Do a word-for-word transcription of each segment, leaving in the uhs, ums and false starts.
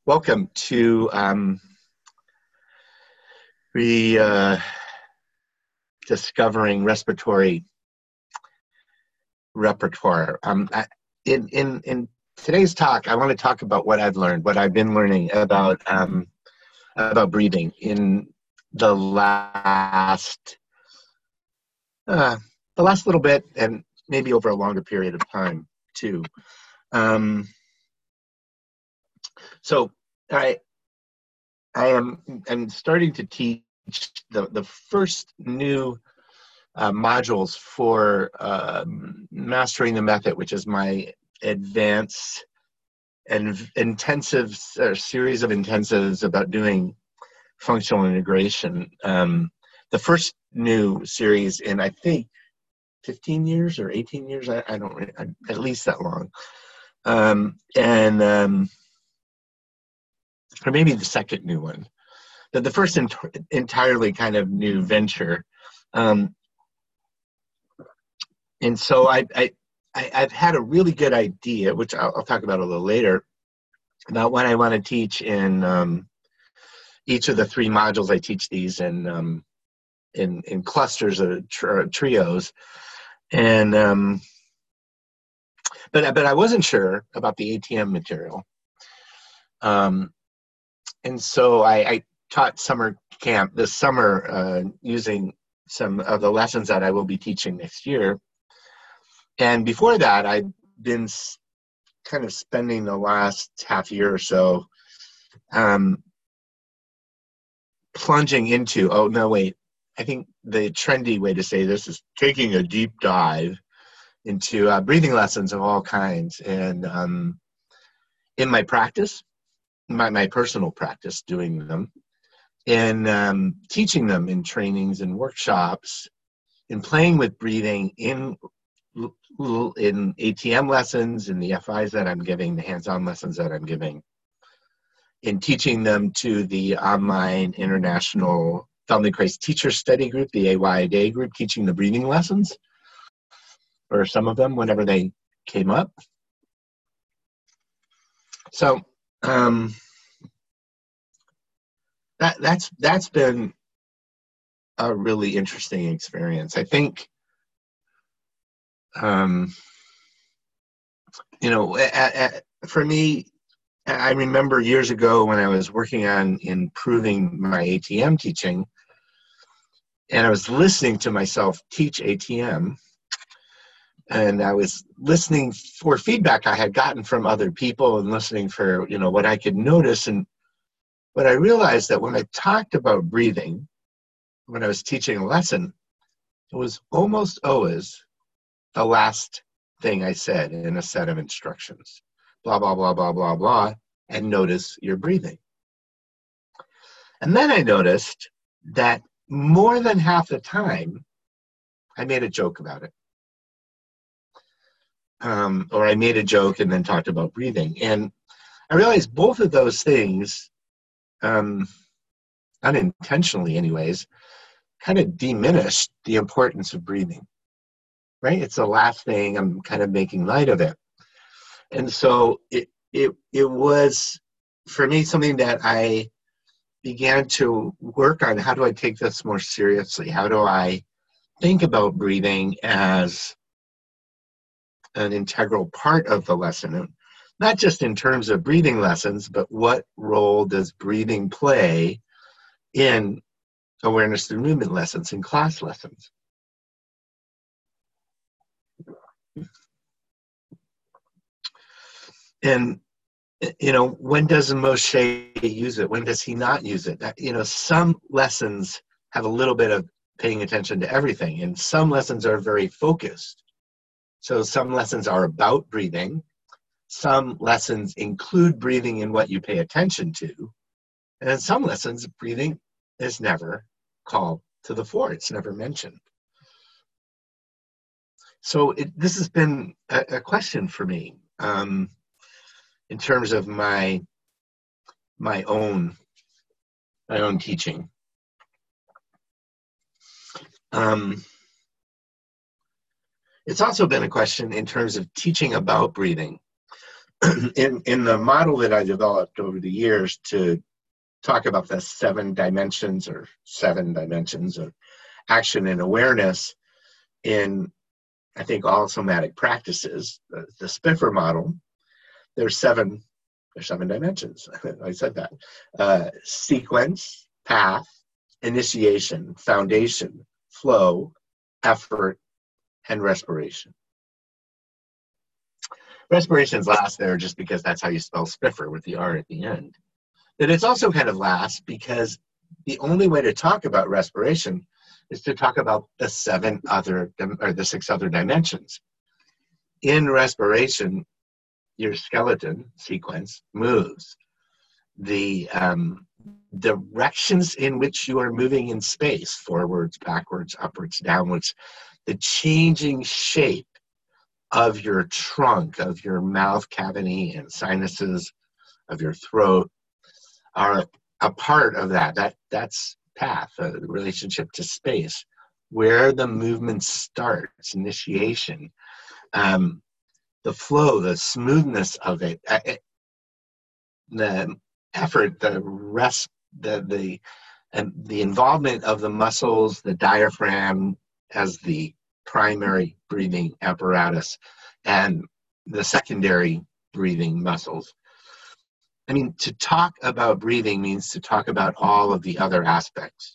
Welcome to um, re, discovering respiratory repertoire. Um, I, in, in, in today's talk, I want to talk about what I've learned, what I've been learning about, um, about breathing in the last, uh, the last little bit, and maybe over a longer period of time too. Um, so I, I am I'm starting to teach the, the first new uh, modules for um, Mastering the Method, which is my advanced and intensive uh, series of intensives about doing functional integration. Um, the first new series in, I think, fifteen years or eighteen years, I, I don't I, at least that long. Um, and um, or maybe the second new one. The, the first ent entirely kind of new venture. Um, and so I, I, I, I've had a really good idea, which I'll, I'll talk about a little later, about what I want to teach in um, each of the three modules. I teach these in um, in, in clusters of tr trios, and um, but but I wasn't sure about the A T M material, um, and so I, I taught summer camp this summer uh, using some of the lessons that I will be teaching next year. And before that, I'd been kind of spending the last half year or so um, plunging into, oh, no, wait, I think the trendy way to say this is taking a deep dive into uh, breathing lessons of all kinds. And um, in my practice, my, my personal practice doing them, and um, teaching them in trainings and workshops, and playing with breathing in in A T M lessons, in the F Is that I'm giving, the hands-on lessons that I'm giving, in teaching them to the online international Feldenkrais teacher study group, the A Y D A group, teaching the breathing lessons, or some of them whenever they came up. So um, that that's that's been a really interesting experience. I think, um, you know, at, at, for me, I remember years ago when I was working on improving my A T M teaching, and I was listening to myself teach A T M, and I was listening for feedback I had gotten from other people and listening for, you know, what I could notice. And what I realized that when I talked about breathing, when I was teaching a lesson, it was almost always the last thing I said in a set of instructions. Blah, blah, blah, blah, blah, blah, and notice your breathing. And then I noticed that more than half the time, I made a joke about it. Um, or I made a joke and then talked about breathing. And I realized both of those things, um, unintentionally anyways, kind of diminished the importance of breathing, right? It's the last thing, I'm kind of making light of it. And so it, it, it was, for me, something that I began to work on. How do I take this more seriously? How do I think about breathing as an integral part of the lesson? And not just in terms of breathing lessons, but what role does breathing play in awareness through movement lessons and class lessons? And, you know, when does Moshe use it? When does he not use it? You know, some lessons have a little bit of paying attention to everything, and some lessons are very focused. So some lessons are about breathing. Some lessons include breathing in what you pay attention to. And in some lessons, breathing is never called to the fore. It's never mentioned. So it, this has been a, a question for me um, in terms of my my own my own teaching. Um, it's also been a question in terms of teaching about breathing. in, in the model that I developed over the years to talk about the seven dimensions or seven dimensions of action and awareness in, I think, all somatic practices, the, the Spiffer model, there's seven, there's seven dimensions. I said that. Uh, sequence, path, initiation, foundation, flow, effort, and respiration. Respiration's last there just because that's how you spell Spiffer, with the R at the end. But it's also kind of last because the only way to talk about respiration is to talk about the seven other, or the six other dimensions. In respiration, your skeleton sequence moves. The um, directions in which you are moving in space, forwards, backwards, upwards, downwards, the changing shape of your trunk, of your mouth cavity and sinuses, of your throat, are a part of that. That that's path, a relationship to space, where the movement starts, initiation, um, the flow, the smoothness of it, uh, the effort, the rest, the the and the involvement of the muscles, the diaphragm as the primary breathing apparatus, and the secondary breathing muscles. I mean, to talk about breathing means to talk about all of the other aspects.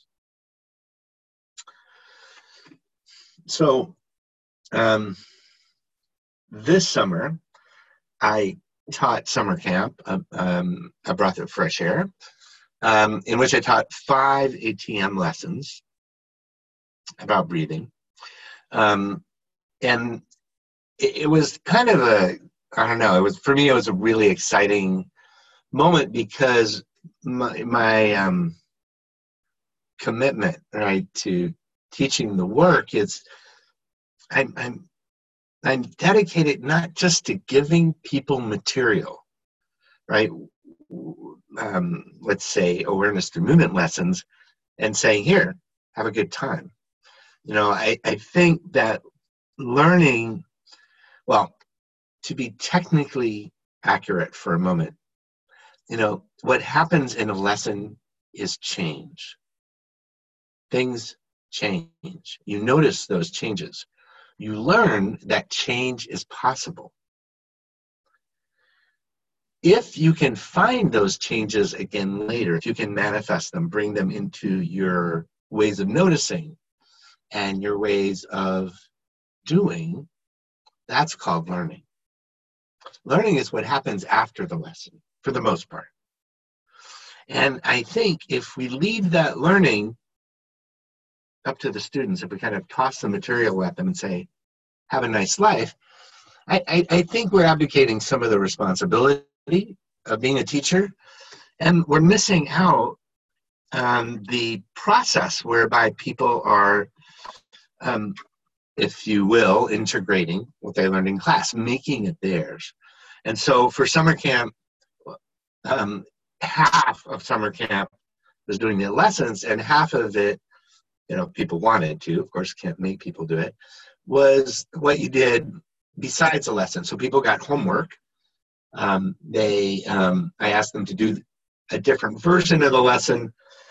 So um, this summer, I taught summer camp, uh, um, A Breath of Fresh Air, um, in which I taught five A T M lessons about breathing. Um, and it, it was kind of a, I don't know, it was, for me, it was a really exciting moment because my, my um, commitment, right, to teaching the work is I'm, I'm, I'm dedicated not just to giving people material, right? Um, let's say awareness through movement lessons, and saying, here, have a good time. You know, I, I think that learning, well, to be technically accurate for a moment, you know, what happens in a lesson is change. Things change. You notice those changes. You learn that change is possible. If you can find those changes again later, if you can manifest them, bring them into your ways of noticing and your ways of doing, that's called learning. Learning is what happens after the lesson, for the most part. And I think if we leave that learning up to the students, if we kind of toss the material at them and say, have a nice life, I, I, I think we're abdicating some of the responsibility of being a teacher, and we're missing out on the process whereby people are, um, if you will, integrating what they learned in class, making it theirs. And so for summer camp, um, half of summer camp was doing the lessons, and half of it, you know, people wanted to, of course, can't make people do it, was what you did besides the lesson. So people got homework. Um, they, um, I asked them to do a different version of the lesson,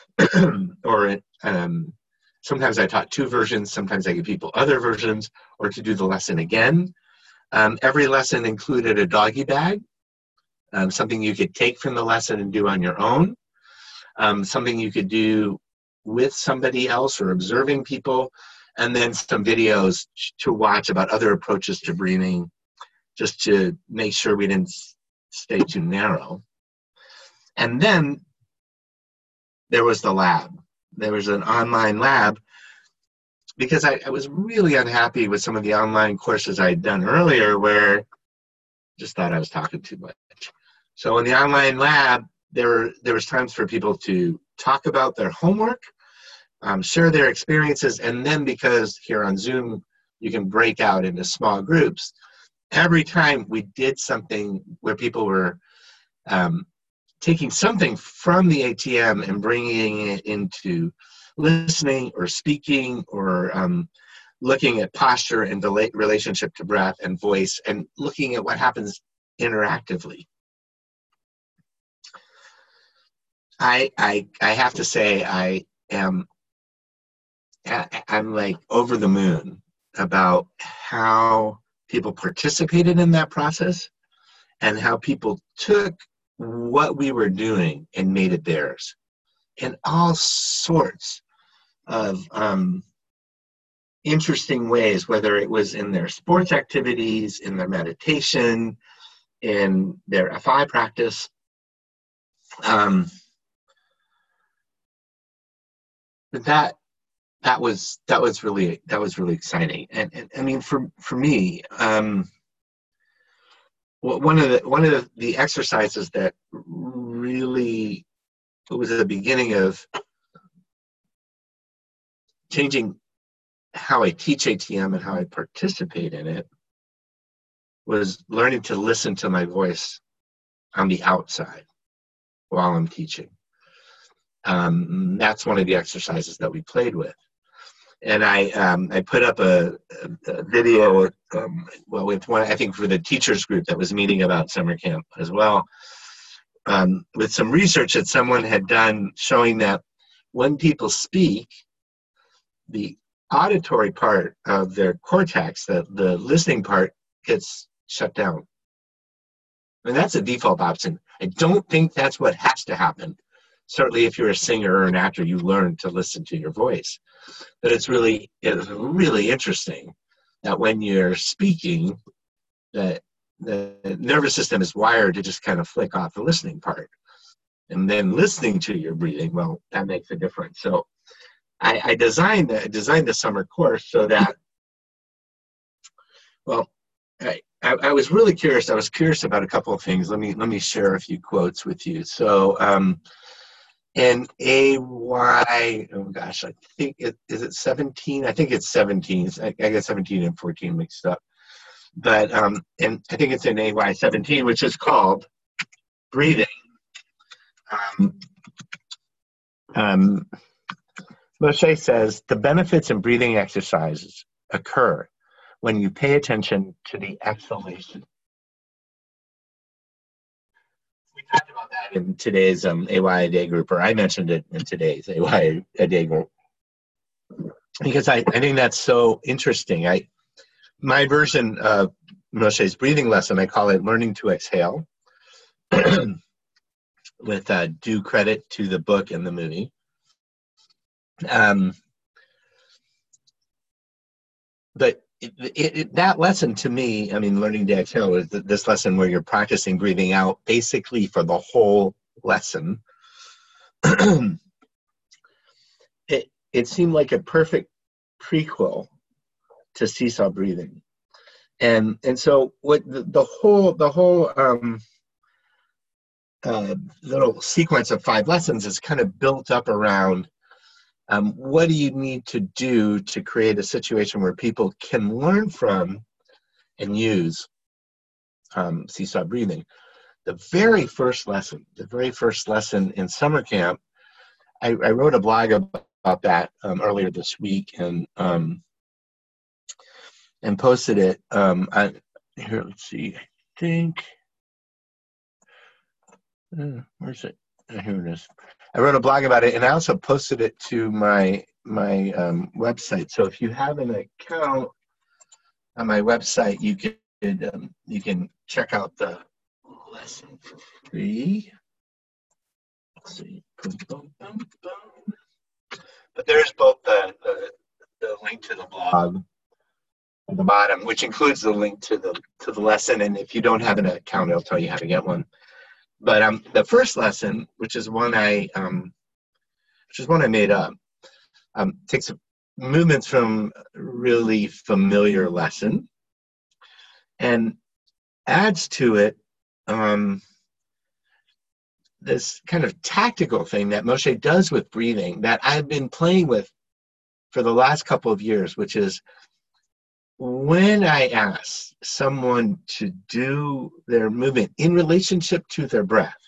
or um, sometimes I taught two versions, sometimes I give people other versions, or to do the lesson again. Um, every lesson included a doggy bag, um, something you could take from the lesson and do on your own, um, something you could do with somebody else or observing people, and then some videos to watch about other approaches to breathing, just to make sure we didn't stay too narrow. And then there was the lab. There was an online lab, because I, I was really unhappy with some of the online courses I had done earlier where I just thought I was talking too much. So in the online lab, there were there was times for people to talk about their homework, um, share their experiences, and then because here on Zoom, you can break out into small groups. Every time we did something where people were um, taking something from the A T M and bringing it into listening or speaking or um, looking at posture and the relationship to breath and voice, and looking at what happens interactively. I, I, I have to say I am, I'm like over the moon about how people participated in that process and how people took what we were doing and made it theirs in all sorts of um, interesting ways, whether it was in their sports activities, in their meditation, in their F I practice. Um, that that was that was really that was really exciting, and, and I mean for for me, um, one of the one of the, the exercises that really was at the beginning of changing how I teach A T M and how I participate in it was learning to listen to my voice on the outside while I'm teaching. Um, that's one of the exercises that we played with. And I um, I put up a, a, a video, um, well, with one, I think for the teachers group that was meeting about summer camp as well, um, with some research that someone had done showing that when people speak, the auditory part of their cortex, the, the listening part, gets shut down. I mean, that's a default option. I don't think that's what has to happen. Certainly if you're a singer or an actor, you learn to listen to your voice. But it's really, it's really interesting that when you're speaking, that the nervous system is wired to just kind of flick off the listening part. And then listening to your breathing, well, that makes a difference. So I, I designed the, I designed the summer course so that, well, I, I, I was really curious. I was curious about a couple of things. Let me let me share a few quotes with you. So, um, in A Y, oh gosh, I think it is it seventeen. I think it's seventeen. I, I get seventeen and fourteen mixed up. But um, and I think it's in A Y seventeen, which is called breathing. Um, um, Moshe says the benefits in breathing exercises occur when you pay attention to the exhalation. We talked about that in today's um, A Y A Day group, or I mentioned it in today's A Y A Day group, because I, I think that's so interesting. I my version of Moshe's breathing lesson, I call it learning to exhale, with uh, due credit to the book and the movie. Um, but it, it, it, that lesson to me, I mean, learning to exhale is this lesson where you're practicing breathing out basically for the whole lesson. it, it seemed like a perfect prequel to seesaw breathing. And and so what the, the whole, the whole um, uh, little sequence of five lessons is kind of built up around Um, what do you need to do to create a situation where people can learn from and use um, seesaw breathing? The very first lesson, the very first lesson in summer camp, I, I wrote a blog about that um, earlier this week and um, and posted it. Um, I, here, let's see. I think uh, where's it? Uh, here it is. I wrote a blog about it, and I also posted it to my my um, website. So if you have an account on my website, you can um, you can check out the lesson for free. Let's see, but there's both the, the the link to the blog at the bottom, which includes the link to the to the lesson. And if you don't have an account, it'll tell you how to get one. But um, the first lesson, which is one I, um, which is one I made up, um, takes movements from a really familiar lesson and adds to it um, this kind of tactical thing that Moshe does with breathing that I've been playing with for the last couple of years, which is when I ask someone to do their movement in relationship to their breath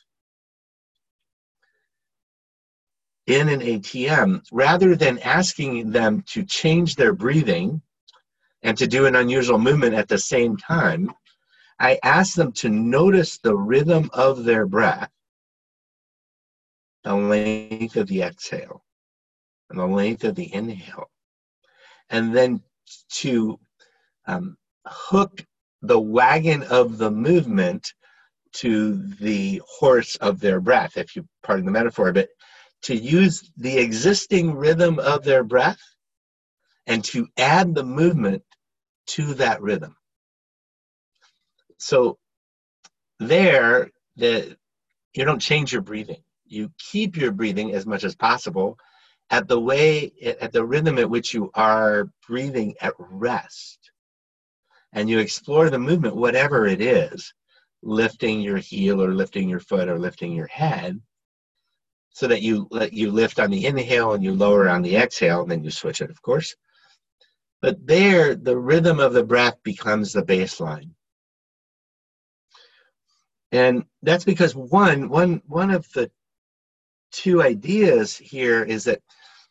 in an A T M, rather than asking them to change their breathing and to do an unusual movement at the same time, I ask them to notice the rhythm of their breath, the length of the exhale, and the length of the inhale, and then to um, hook the wagon of the movement to the horse of their breath, if you pardon the metaphor, but to use the existing rhythm of their breath and to add the movement to that rhythm. So there, the, you don't change your breathing. You keep your breathing as much as possible at the way, at the rhythm at which you are breathing at rest. And you explore the movement, whatever it is, lifting your heel or lifting your foot or lifting your head, so that you let you lift on the inhale and you lower on the exhale, and then you switch it, of course. But there, the rhythm of the breath becomes the baseline. And that's because one, one, one of the two ideas here is that,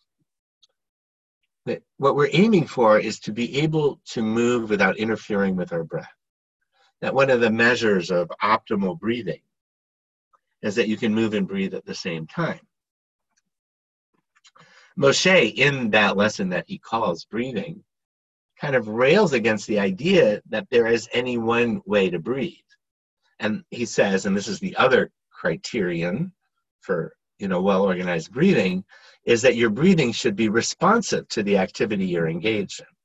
that what we're aiming for is to be able to move without interfering with our breath. That one of the measures of optimal breathing is that you can move and breathe at the same time. Moshe, in that lesson that he calls breathing, kind of rails against the idea that there is any one way to breathe. And he says, and this is the other criterion for, you know, well-organized breathing, is that your breathing should be responsive to the activity you're engaged in.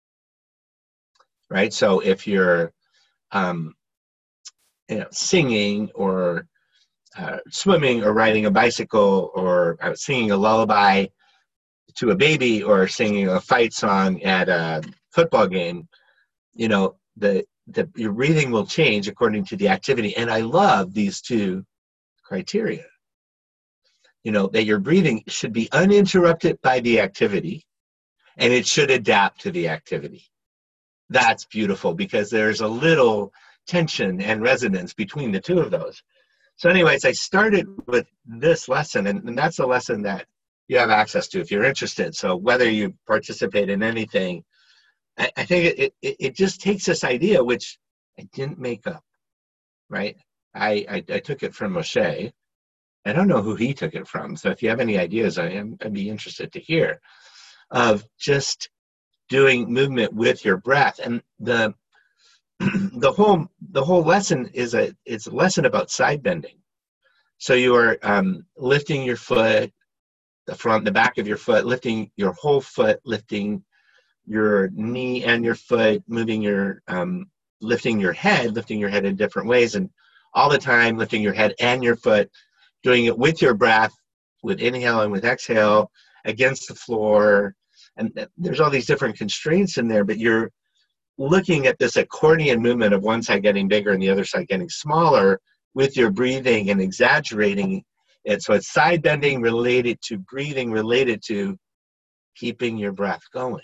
Right? So if you're um, you know, singing or uh, swimming or riding a bicycle or uh, singing a lullaby to a baby or singing a fight song at a football game, you know, the, the your breathing will change according to the activity. And I love these two criteria. You know, that your breathing should be uninterrupted by the activity and it should adapt to the activity. That's beautiful because there's a little tension and resonance between the two of those. So anyways, I started with this lesson, and, and that's a lesson that you have access to if you're interested. So whether you participate in anything, I, I think it, it, it just takes this idea, which I didn't make up, right? I, I, I took it from Moshe. I don't know who he took it from. So if you have any ideas, I am, I'd be interested to hear, of just doing movement with your breath. And the the whole the whole lesson is a it's a lesson about side bending. So you are um, lifting your foot, the front, the back of your foot, lifting your whole foot, lifting your knee and your foot, moving your um, lifting your head, lifting your head in different ways, and all the time lifting your head and your foot, doing it with your breath, with inhale and with exhale, against the floor. And there's all these different constraints in there, but you're looking at this accordion movement of one side getting bigger and the other side getting smaller with your breathing and exaggerating it. So it's side bending related to breathing, related to keeping your breath going.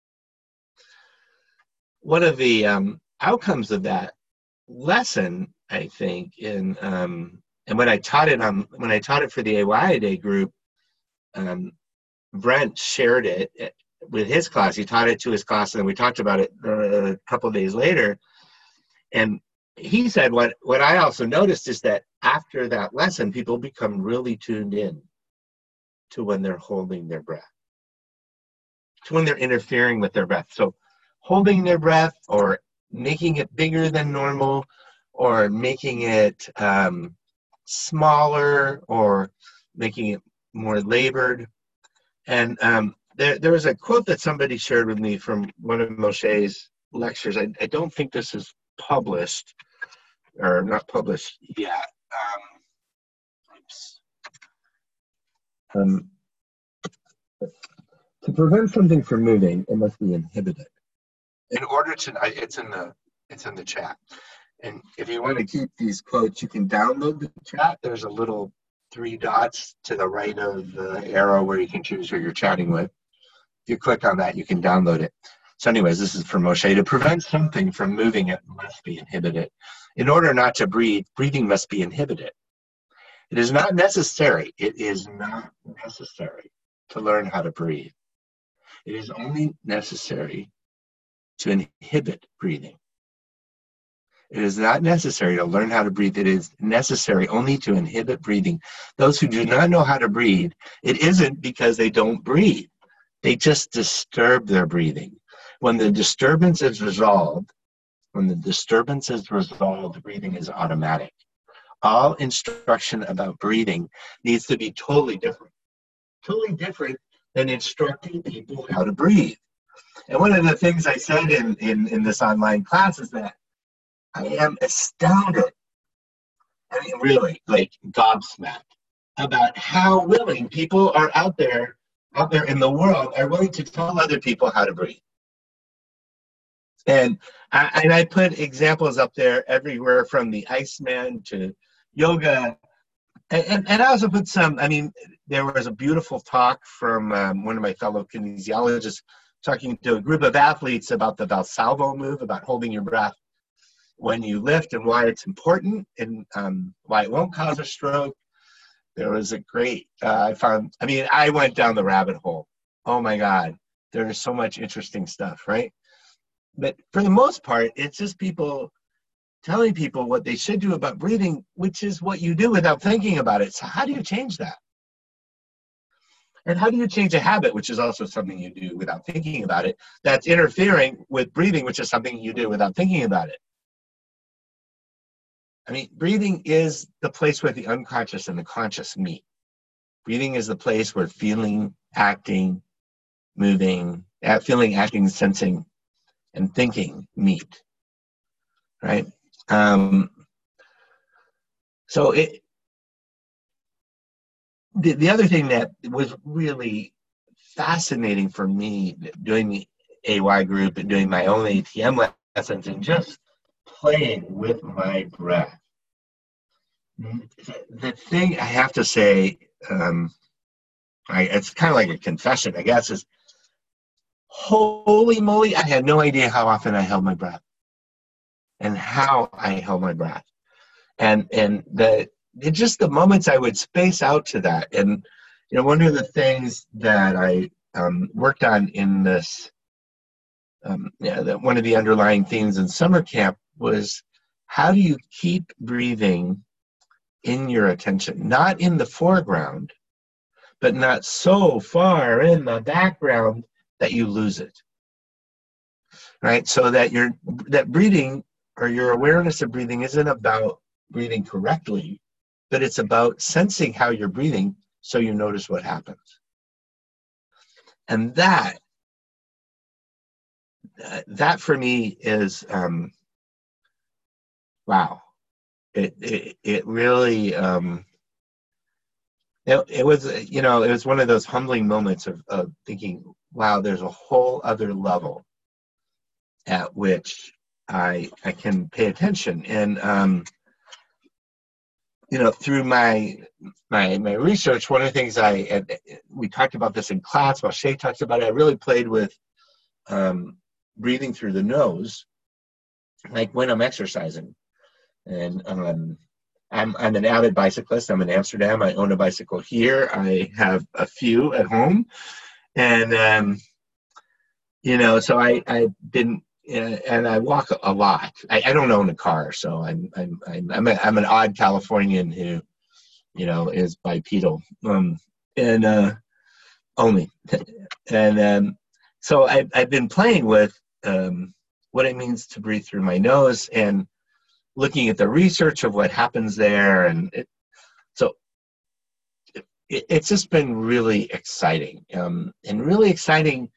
One of the um, outcomes of that lesson, I think, in um, and when I taught it on when I taught it for the A Y A Day group, um, Brent shared it with his class. He taught it to his class, and then we talked about it uh, a couple of days later. And he said, what, what I also noticed is that after that lesson, people become really tuned in to when they're holding their breath, to when they're interfering with their breath. So holding their breath or making it bigger than normal or making it um, smaller or making it more labored. And um, There, there was a quote that somebody shared with me from one of Moshe's lectures. I, I don't think this is published, or not published yet. Um, oops. Um, to prevent something from moving, it must be inhibited. In order to, it's in the, it's in the chat. And if you want to keep these quotes, you can download the chat. There's a little three dots to the right of the arrow where you can choose who you're chatting with. If you click on that, you can download it. So anyways, this is from Moshe. To prevent something from moving, it must be inhibited. In order not to breathe, breathing must be inhibited. It is not necessary. It is not necessary to learn how to breathe. It is only necessary to inhibit breathing. It is not necessary to learn how to breathe. It is necessary only to inhibit breathing. Those who do not know how to breathe, it isn't because they don't breathe. They just disturb their breathing. When the disturbance is resolved, when the disturbance is resolved, breathing is automatic. All instruction about breathing needs to be totally different. Totally different than instructing people how to breathe. And one of the things I said in, in, in this online class is that I am astounded, I mean, really, like gobsmacked, about how willing people are out there, out there in the world, are willing to tell other people how to breathe. And I, and I put examples up there everywhere from the Iceman to yoga. And, and, and I also put some, I mean, there was a beautiful talk from um, one of my fellow kinesiologists talking to a group of athletes about the Valsalvo move, about holding your breath when you lift and why it's important and um, why it won't cause a stroke. There was a great, uh, I found, I mean, I went down the rabbit hole. Oh my God, there's so much interesting stuff, right? But for the most part, it's just people telling people what they should do about breathing, which is what you do without thinking about it. So how do you change that? And how do you change a habit, which is also something you do without thinking about it, that's interfering with breathing, which is something you do without thinking about it? I mean, breathing is the place where the unconscious and the conscious meet. Breathing is the place where feeling, acting, moving, feeling, acting, sensing, and thinking meet, right? Um, so it, the, the other thing that was really fascinating for me doing the A Y group and doing my own A T M lessons and just playing with my breath. The thing I have to say, um, I, it's kind of like a confession, I guess, is holy moly, I had no idea how often I held my breath and how I held my breath. And and the it just the moments I would space out to that. And, you know, one of the things that I um, worked on in this, um, yeah, that one of the underlying themes in summer camp was how do you keep breathing in your attention, not in the foreground, but not so far in the background that you lose it, right? So that you're, that breathing or your awareness of breathing isn't about breathing correctly, but it's about sensing how you're breathing so you notice what happens. And that, that for me is, um, wow. It, it, it really, um, it, it was, you know, it was one of those humbling moments of, of thinking, wow, there's a whole other level at which I, I can pay attention. And, um, you know, through my, my, my research, one of the things I, we talked about this in class while Shay talks about it, I really played with um, breathing through the nose, like when I'm exercising. And um, I'm, I'm an avid bicyclist. I'm in Amsterdam. I own a bicycle here. I have a few at home. And, um, you know, so I, I've been, uh, and I walk a lot. I, I don't own a car, so I'm, I'm, I'm, I'm, a, I'm an odd Californian who, you know, is bipedal. Um, and uh, only. And um, so I, I've been playing with um, what it means to breathe through my nose and looking at the research of what happens there. And it, so it, it's just been really exciting um, and really exciting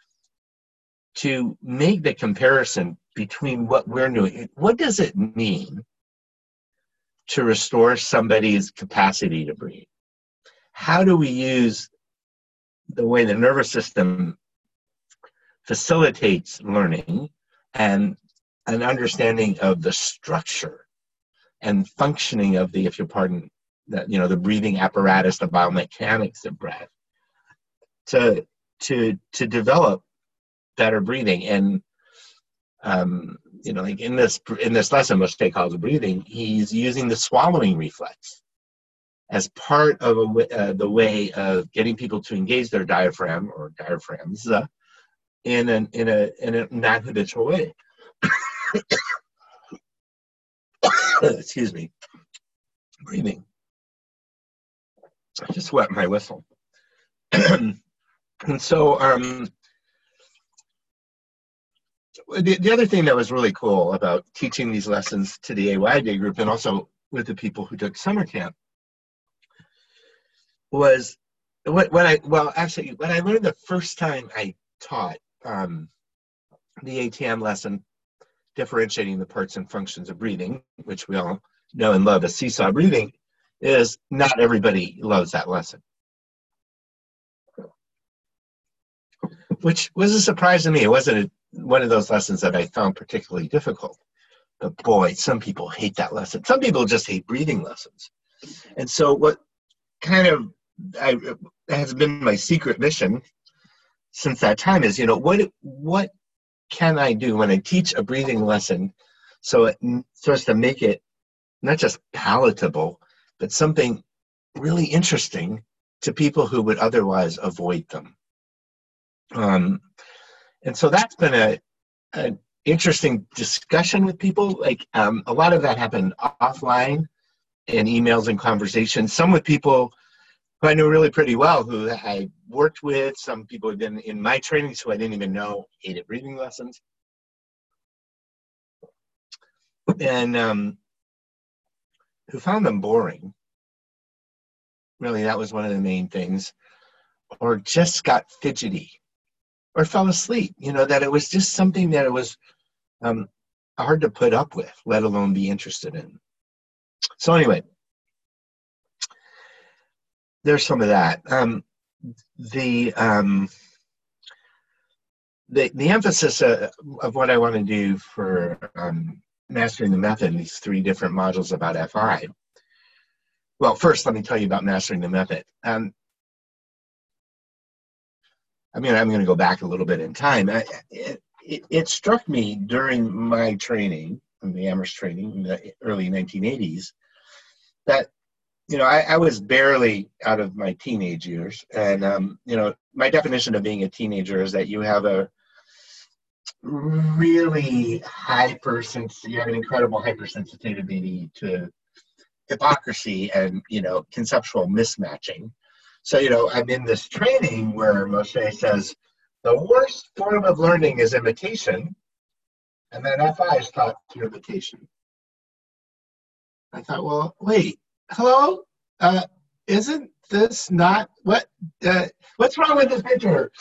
to make the comparison between what we're doing. What does it mean to restore somebody's capacity to breathe? How do we use the way the nervous system facilitates learning and an understanding of the structure and functioning of the, if you pardon, that, you know, the breathing apparatus, the biomechanics of breath, to to to develop better breathing? And um, you know, like in this in this lesson, which Shay calls breathing, he's using the swallowing reflex as part of a, uh, the way of getting people to engage their diaphragm or diaphragms uh, in an in a in a non-habitual way. Excuse me, breathing. I just wet my whistle. And so um, the, the other thing that was really cool about teaching these lessons to the A Y Day group and also with the people who took summer camp was what, what I, well, actually, what I learned the first time I taught um, the A T M lesson, differentiating the parts and functions of breathing, which we all know and love as seesaw breathing, is not everybody loves that lesson. Which was a surprise to me. It wasn't a, one of those lessons that I found particularly difficult. But boy, some people hate that lesson. Some people just hate breathing lessons. And so what kind of I, has been my secret mission since that time is, you know, what what can I do when I teach a breathing lesson so it starts to make it not just palatable, but something really interesting to people who would otherwise avoid them. Um, and so that's been a, an interesting discussion with people. Like um, a lot of that happened offline in emails and conversations, some with people who I knew really pretty well, who I worked with, some people who had been in my trainings who I didn't even know hated breathing lessons. And um, who found them boring. Really, that was one of the main things. Or just got fidgety or fell asleep, you know, that it was just something that it was um, hard to put up with, let alone be interested in. So anyway, there's some of that. Um, the, um, the the emphasis uh, of what I want to do for um, mastering the method, these three different modules about F I. Well, first, let me tell you about mastering the method. Um, I mean, I'm going to go back a little bit in time. I, it, it, it struck me during my training, the Amherst training in the early nineteen eighties, that, you know, I, I was barely out of my teenage years. And, um, you know, my definition of being a teenager is that you have a really hypersensitivity, you have an incredible hypersensitivity to hypocrisy and, you know, conceptual mismatching. So, you know, I'm in this training where Moshe says, the worst form of learning is imitation, and then F I is taught through imitation. I thought, well, wait, hello? Uh, isn't this not, what, uh, what's wrong with this picture?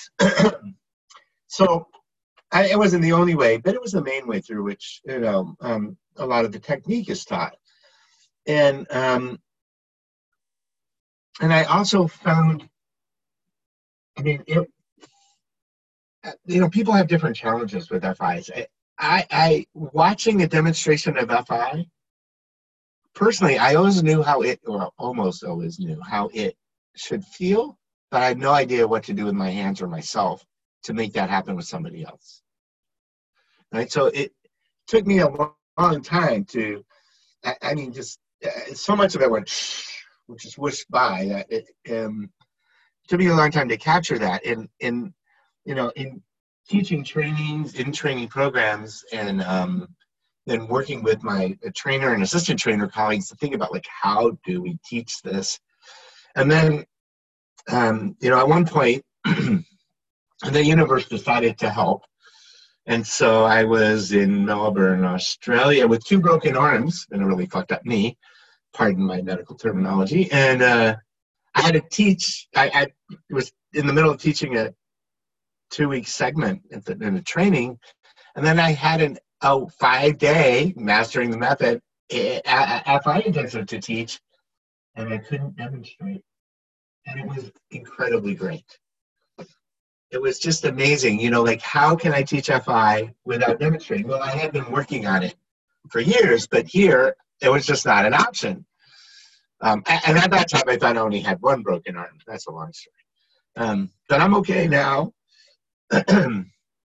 So, I, it wasn't the only way, but it was the main way through which, you know, um, a lot of the technique is taught. And um, and I also found, I mean, it, you know, people have different challenges with F Is. I, I, I watching a demonstration of F I, personally, I always knew how it, or almost always knew how it should feel, but I had no idea what to do with my hands or myself to make that happen with somebody else. Right? So it took me a long, long time to, I, I mean, just uh, so much of it went, which just whooshed by that it um, took me a long time to capture that. In, in you know, in teaching trainings, in training programs, and um, then working with my trainer and assistant trainer colleagues to think about, like, how do we teach this? And then, um, you know, at one point, the universe decided to help. And so I was in Melbourne, Australia with two broken arms and a really fucked up knee, pardon my medical terminology. And uh, I had to teach, I, I was in the middle of teaching a two-week segment in, the, in a training. And then I had an, a five-day mastering the method F I intensive to teach, and I couldn't demonstrate. And it was incredibly great. It was just amazing, you know, like, how can I teach F I without demonstrating? Well, I had been working on it for years, but here, it was just not an option. Um, and at that time, I thought I only had one broken arm. That's a long story. Um, but I'm okay now. um,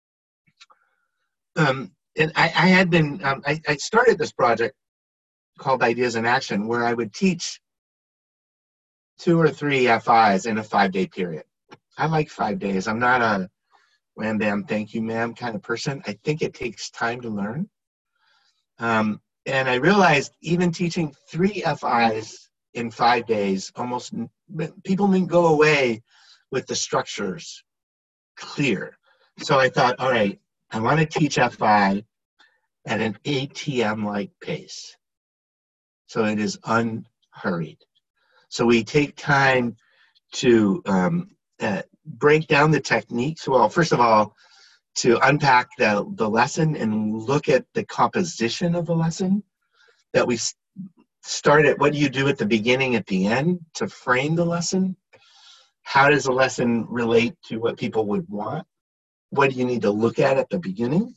and I, I had been, um, I, I started this project called Ideas in Action, where I would teach two or three F Is in a five-day period. I like five days. I'm not a wham, bam, thank you, ma'am kind of person. I think it takes time to learn. Um, And I realized even teaching three F Is in five days, almost people didn't go away with the structures clear. So I thought, all right, I want to teach F I at an A T M-like pace. So it is unhurried. So we take time to um, uh, break down the techniques. Well, first of all, to unpack the, the lesson and look at the composition of the lesson, that we start at what do you do at the beginning, at the end to frame the lesson? How does the lesson relate to what people would want? What do you need to look at at the beginning?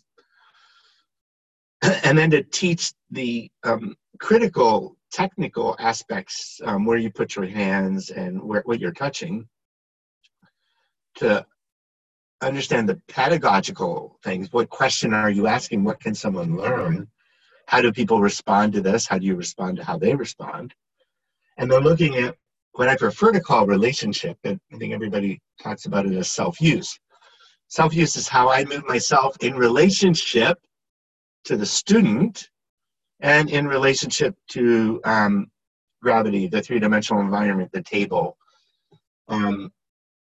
And then to teach the um, critical technical aspects, um, where you put your hands and where, what you're touching, to understand the pedagogical things. What question are you asking? What can someone learn? How do people respond to this? How do you respond to how they respond? And then looking at what I prefer to call relationship, and I think everybody talks about it as self-use. Self-use is how I move myself in relationship to the student and in relationship to um, gravity, the three-dimensional environment, the table. Um,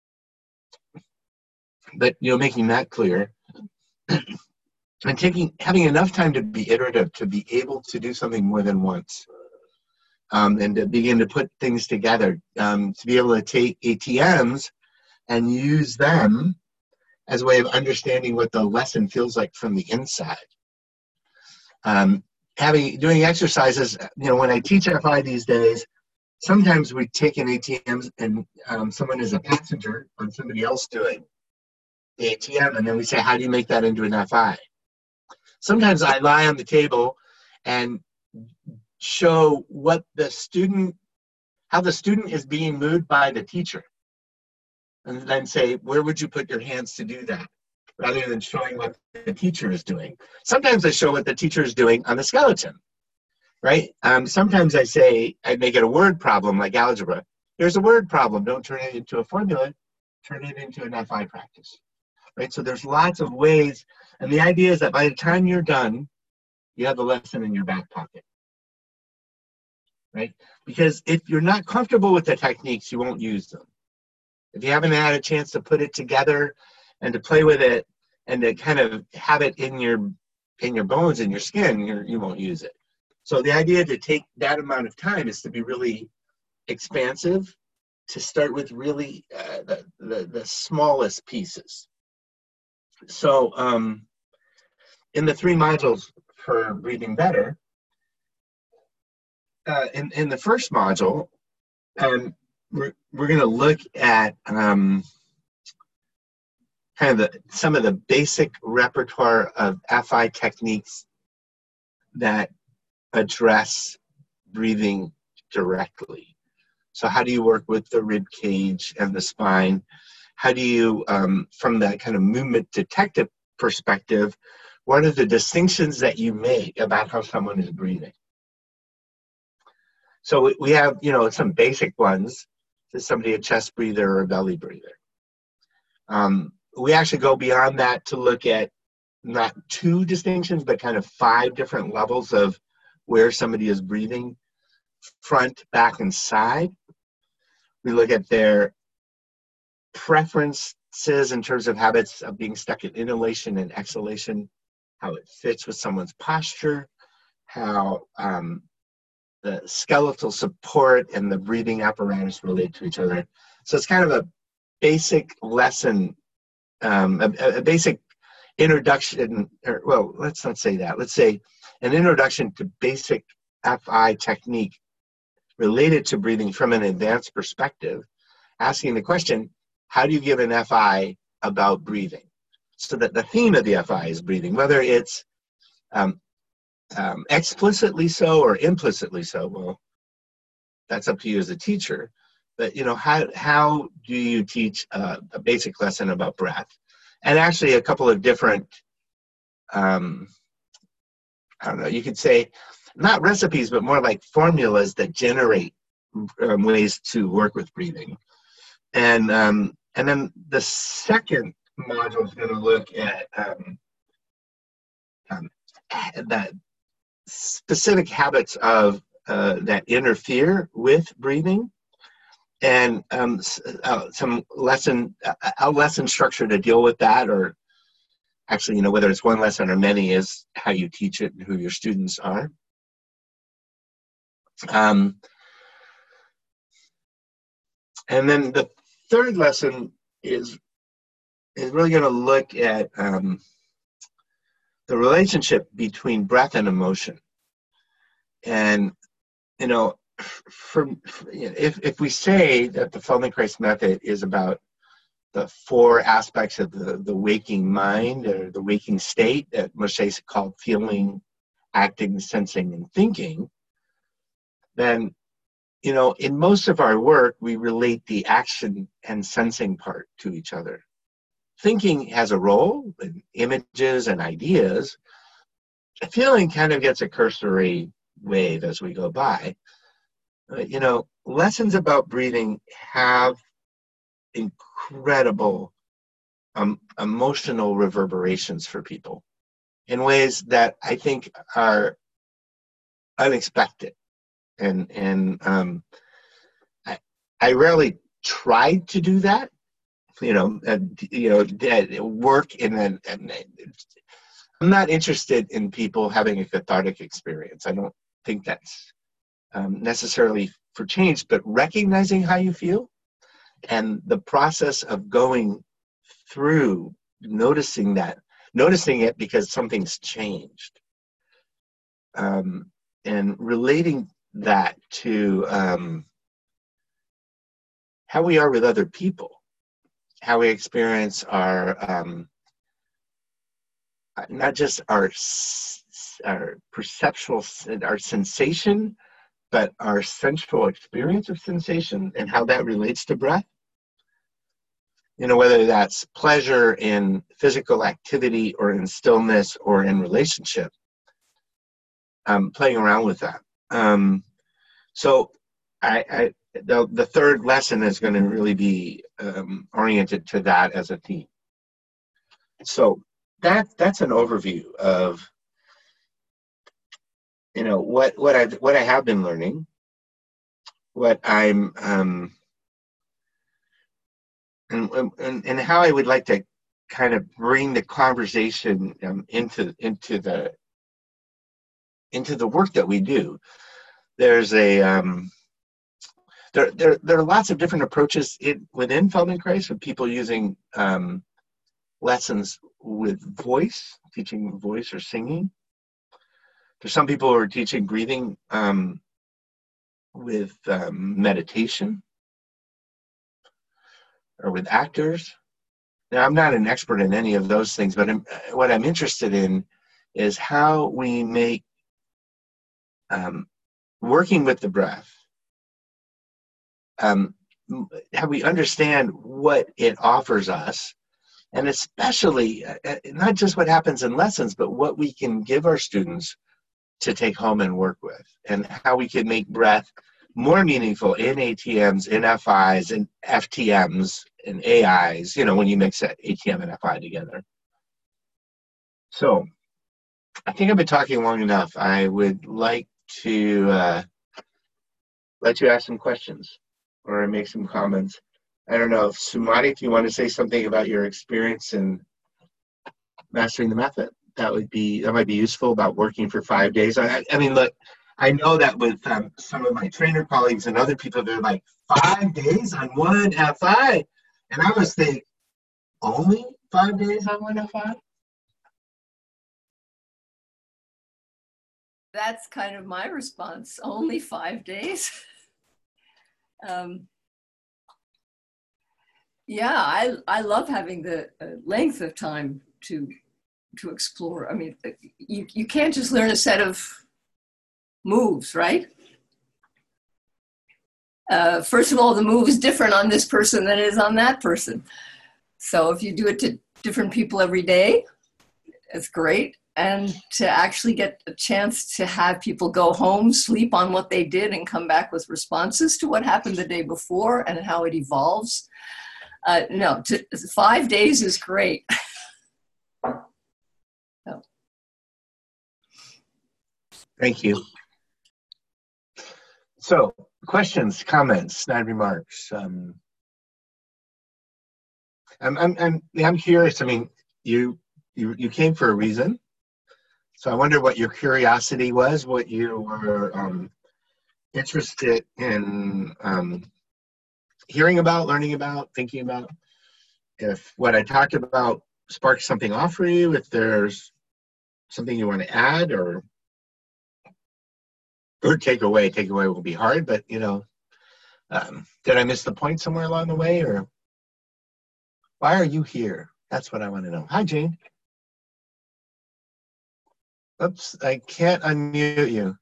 but, you know, making that clear and taking, having enough time to be iterative, to be able to do something more than once. Um, and to begin to put things together, um, to be able to take A T Ms and use them as a way of understanding what the lesson feels like from the inside. Um, having doing exercises, you know, when I teach F I these days, sometimes we take in A T Ms and um, someone is a passenger on somebody else doing the A T M, and then we say, how do you make that into an F I? Sometimes I lie on the table and show what the student, how the student is being moved by the teacher. And then say, where would you put your hands to do that? Rather than showing what the teacher is doing. Sometimes I show what the teacher is doing on the skeleton, right? Um, sometimes I say, I make it a word problem like algebra. Here's a word problem. Don't turn it into a formula. Turn it into an F I practice, right? So there's lots of ways. And the idea is that by the time you're done, you have the lesson in your back pocket. Right? Because if you're not comfortable with the techniques, you won't use them. If you haven't had a chance to put it together and to play with it and to kind of have it in your in your bones, in your skin, you're, you won't use it. So the idea to take that amount of time is to be really expansive, to start with really uh, the, the, the smallest pieces. So um, in the three modules for Breathing Better, Uh, in, in the first module, um, we're, we're going to look at um, kind of the, some of the basic repertoire of F I techniques that address breathing directly. So how do you work with the rib cage and the spine? How do you, um, from that kind of movement detective perspective, what are the distinctions that you make about how someone is breathing? So we have, you know, some basic ones. Is somebody a chest breather or a belly breather? Um, we actually go beyond that to look at not two distinctions, but kind of five different levels of where somebody is breathing, front, back, and side. We look at their preferences in terms of habits of being stuck in inhalation and exhalation, how it fits with someone's posture, how um, the skeletal support and the breathing apparatus relate to each other. So it's kind of a basic lesson, um, a, a basic introduction, or well, let's not say that. Let's say an introduction to basic F I technique related to breathing from an advanced perspective, asking the question, how do you give an F I about breathing? So that the theme of the F I is breathing, whether it's um, Um, explicitly so or implicitly so, well, that's up to you as a teacher. But, you know, how, how do you teach uh, a basic lesson about breath? And actually a couple of different, um, I don't know, you could say, not recipes, but more like formulas that generate um, ways to work with breathing. And, um, and then the second module is going to look at um, um, that specific habits of uh, that interfere with breathing, and um, uh, some lesson, a lesson structure to deal with that, or actually, you know, whether it's one lesson or many is how you teach it and who your students are. Um, and then the third lesson is, is really going to look at um, the relationship between breath and emotion. And, you know, for, for if, if we say that the Feldenkrais method is about the four aspects of the, the waking mind, or the waking state that Moshe called feeling, acting, sensing, and thinking, then, you know, in most of our work, we relate the action and sensing part to each other. Thinking has a role in images and ideas. Feeling kind of gets a cursory wave as we go by. Uh, you know, lessons about breathing have incredible um, emotional reverberations for people in ways that I think are unexpected. And and um, I, I rarely tried to do that. You know, uh, you know, work in an. an I'm not interested in people having a cathartic experience. I don't think that's um, necessarily for change, but recognizing how you feel and the process of going through noticing that, noticing it because something's changed, um, and relating that to um, how we are with other people, how we experience our, um, not just our, our perceptual, our sensation, but our sensual experience of sensation and how that relates to breath. You know, whether that's pleasure in physical activity or in stillness or in relationship, um, playing around with that. Um, so I, I the, the third lesson is going to really be um, oriented to that as a theme. So that that's an overview of, you know, what what I what I have been learning, what I'm um, and, and and how I would like to kind of bring the conversation um, into into the into the work that we do. There's a um, there there there are lots of different approaches in, within Feldenkrais, with people using um, lessons with voice, teaching voice or singing. There's some people who are teaching breathing um, with um, meditation or with actors. Now, I'm not an expert in any of those things, but I'm, what I'm interested in is how we make um, working with the breath, um, how we understand what it offers us, and especially uh, not just what happens in lessons, but what we can give our students to take home and work with, and how we can make breath more meaningful in A T Ms, in F Is, in F T Ms, in A Is, you know, when you mix that A T M and F I together. So I think I've been talking long enough. I would like to uh, let you ask some questions or make some comments. I don't know, if Sumati, if you want to say something about your experience in mastering the method, that would be, that might be useful, about working for five days. I, I mean, look, I know that with um, some of my trainer colleagues and other people, they're like, five days on one F I? And I was thinking, only five days on one F I? That's kind of my response, only five days. um, yeah, I, I love having the uh, length of time to, to explore. I mean, you, you can't just learn a set of moves, right? Uh, first of all, the move is different on this person than it is on that person. So if you do it to different people every day, it's great. And to actually get a chance to have people go home, sleep on what they did, and come back with responses to what happened the day before and how it evolves. Uh, no, to, five days is great. Oh. Thank you. So, questions, comments, snide remarks. Um, I'm, I'm, I'm, I'm curious. I mean, you, you, you came for a reason. So I wonder what your curiosity was, what you were um, interested in um, hearing about, learning about, thinking about. If what I talked about sparks something off for you, if there's something you want to add or or take away. Take away will be hard, but you know, um, did I miss the point somewhere along the way, or why are you here? That's what I want to know. Hi, Jane. Oops, I can't unmute you.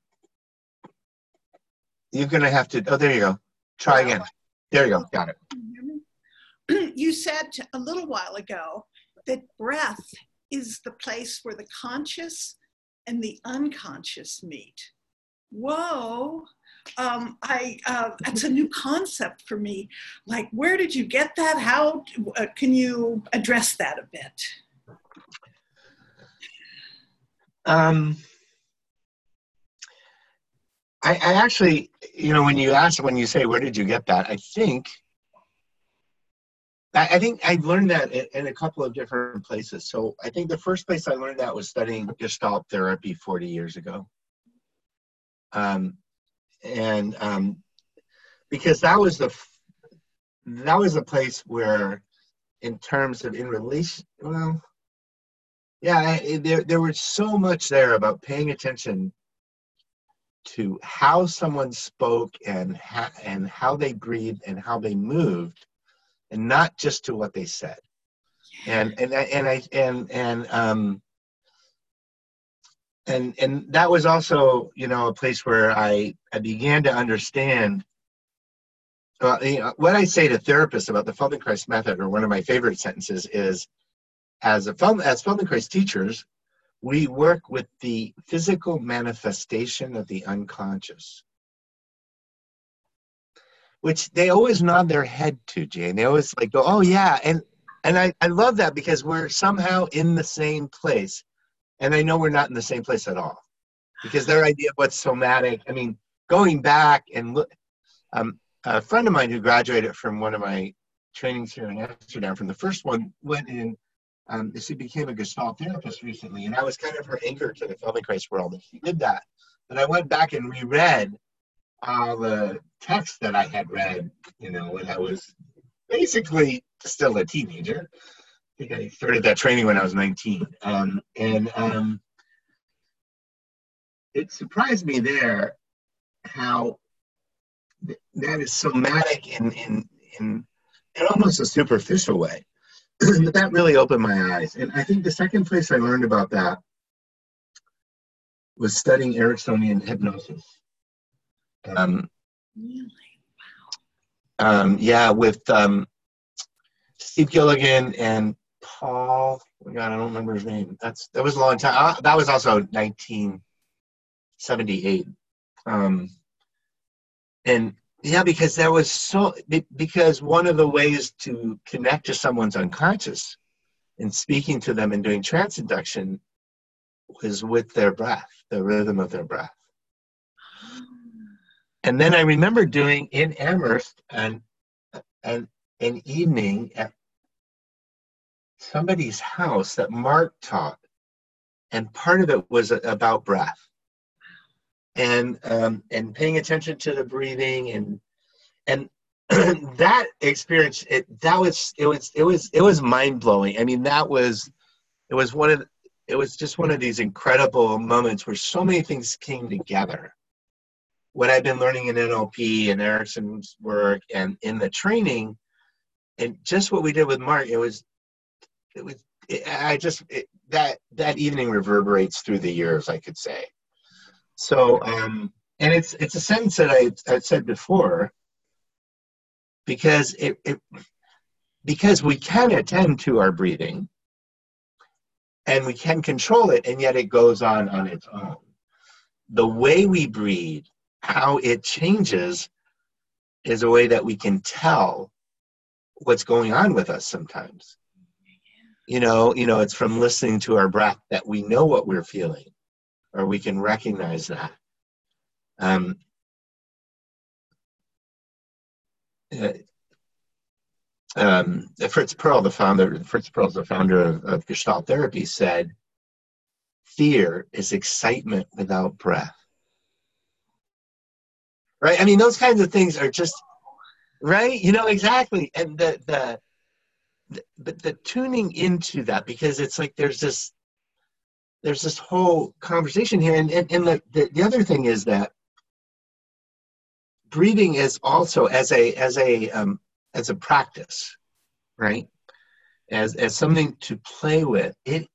You're gonna have to. Oh, there you go. Try again. There you go. Got it. You said a little while ago that breath is the place where the conscious and the unconscious meet. Whoa. Um, I, uh, that's a new concept for me. Like, where did you get that? How, uh, can you address that a bit? Um, I, I actually, you know, when you ask, when you say, where did you get that? I think, I, I think I learned that in, in a couple of different places. So I think the first place I learned that was studying Gestalt therapy forty years ago. Um, and um, because that was the, that was a place where, in terms of in relation, well, yeah, I, there there was so much there about paying attention to how someone spoke and ha- and how they breathed and how they moved, and not just to what they said. And and I, and I and and um and and that was also, you know, a place where I I began to understand. Uh, you know, what I say to therapists about the Feldenkrais method, or one of my favorite sentences, is as a as Feldenkrais teachers, we work with the physical manifestation of the unconscious, which they always nod their head to, Jane. They always like go, oh yeah, and and I, I love that, because we're somehow in the same place. And I know we're not in the same place at all, because their idea of what's somatic, I mean, going back and look, um, a friend of mine who graduated from one of my trainings here in Amsterdam, from the first one, went in, um, she became a Gestalt therapist recently, and I was kind of her anchor to the Feldenkrais world, and she did that. And I went back and reread all the texts that I had read, you know, when I was basically still a teenager. I think I started that training when I was nineteen. Um, and um, it surprised me there how th- that is somatic in, in, in, in almost a superficial way. But that really opened my eyes. And I think the second place I learned about that was studying Ericksonian hypnosis. Um, Really? um, yeah, with um, Steve Gilligan and Paul, oh God, I don't remember his name. That's that was a long time. Uh, that was also nineteen seventy-eight. Um, and yeah, because that was so, because one of the ways to connect to someone's unconscious and speaking to them and doing trance induction was with their breath, the rhythm of their breath. And then I remember doing in Amherst an, an, an evening at somebody's house that Mark taught. And part of it was about breath. And um, and paying attention to the breathing, and and that experience, it that was it was it was it was mind blowing. I mean, that was it was one of the, it was just one of these incredible moments where so many things came together. What I've been learning in N L P and Erickson's work and in the training, and just what we did with Mark, it was it was it, I just it, that that evening reverberates through the years, I could say. So, um, and it's it's a sentence that I I said before, because it, it because we can attend to our breathing, and we can control it, and yet it goes on on its own. The way we breathe, how it changes, is a way that we can tell what's going on with us sometimes. You know, you know, it's from listening to our breath that we know what we're feeling. or we can recognize that. Um, uh, um, Fritz Perls, the founder, Fritz Perls, the founder of, of Gestalt therapy, said, "Fear is excitement without breath." Right? I mean, those kinds of things are just right. You know exactly, and the the, the but the tuning into that, because it's like there's this there's this whole conversation here, and and, and the, the the other thing is that breathing is also as a as a um, as a practice, right? As as something to play with. It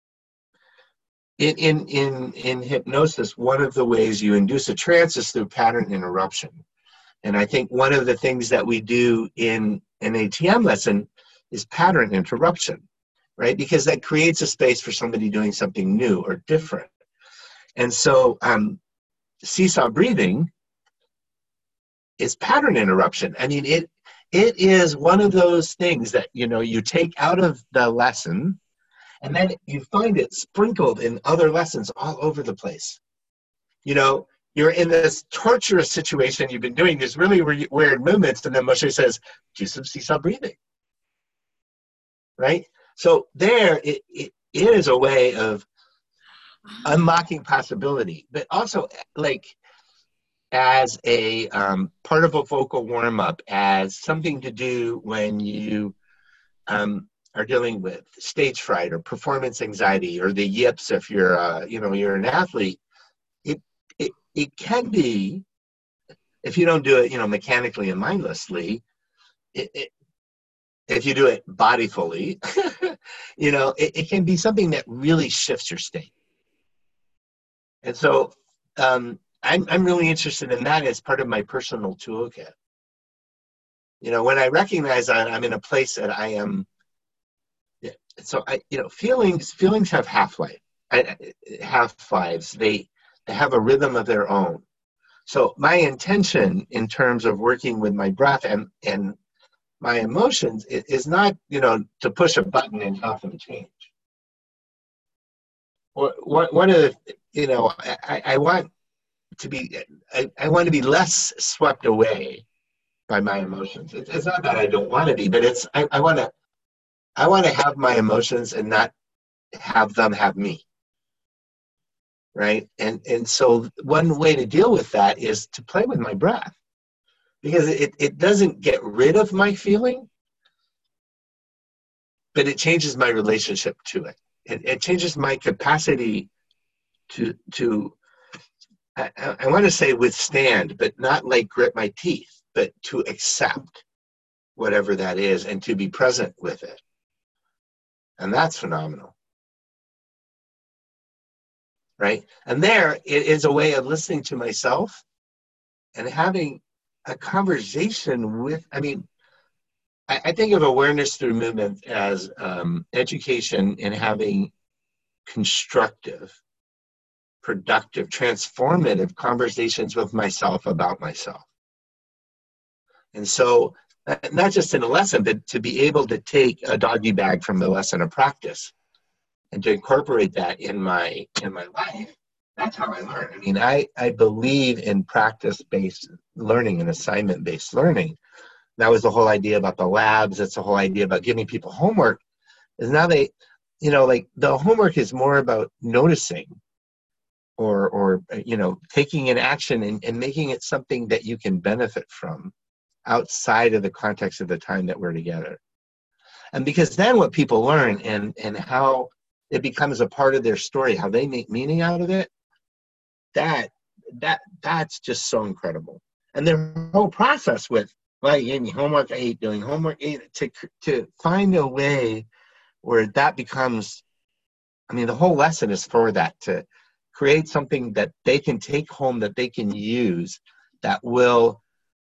in in in in hypnosis, one of the ways you induce a trance is through pattern interruption. And I think one of the things that we do in an A T M lesson is pattern interruption, right? Because that creates a space for somebody doing something new or different. And so um, seesaw breathing is pattern interruption. I mean, it it is one of those things that, you know, you take out of the lesson, and then you find it sprinkled in other lessons all over the place. You know, you're in this torturous situation, you've been doing these really re- weird movements, and then Moshe says, do some seesaw breathing, right? So there, it, it is a way of unlocking possibility, but also like as a um, part of a vocal warm-up, as something to do when you um, are dealing with stage fright or performance anxiety or the yips if you're, uh, you know, you're an athlete. It, it, it can be, if you don't do it, you know, mechanically and mindlessly, it, it, if you do it bodyfully, you know, it, it can be something that really shifts your state. And so um, I'm, I'm really interested in that as part of my personal toolkit. You know, when I recognize that I'm in a place that I am, so I, you know, feelings, feelings have half-life, half-lives. They, they have a rhythm of their own. So my intention in terms of working with my breath and, and my emotions is not, you know, to push a button and have them change. Or one of the, you know, I, I want to be, I, I want to be less swept away by my emotions. It's not that I don't want to be, but it's, I, I want to, I want to have my emotions and not have them have me. Right. And, and so one way to deal with that is to play with my breath, because it, it doesn't get rid of my feeling, but it changes my relationship to it. It, it changes my capacity to, to I, I want to say withstand, but not like grit my teeth, but to accept whatever that is and to be present with it. And that's phenomenal. Right? And there it is a way of listening to myself and having a conversation with, I mean, I, I think of awareness through movement as um, education and having constructive, productive, transformative conversations with myself about myself. And so, not just in a lesson, but to be able to take a doggy bag from the lesson of practice and to incorporate that in my in my life. That's how I learn. I mean, I, I believe in practice-based learning and assignment-based learning. That was the whole idea about the labs. That's the whole idea about giving people homework. Is now they, you know, like the homework is more about noticing or, or you know, taking an action and, and making it something that you can benefit from outside of the context of the time that we're together. And because then what people learn and, and how it becomes a part of their story, how they make meaning out of it, that that that's just so incredible. And their whole process with, well, you gave me homework, I hate doing homework, to to find a way where that becomes, I mean, the whole lesson is for that, to create something that they can take home, that they can use, that will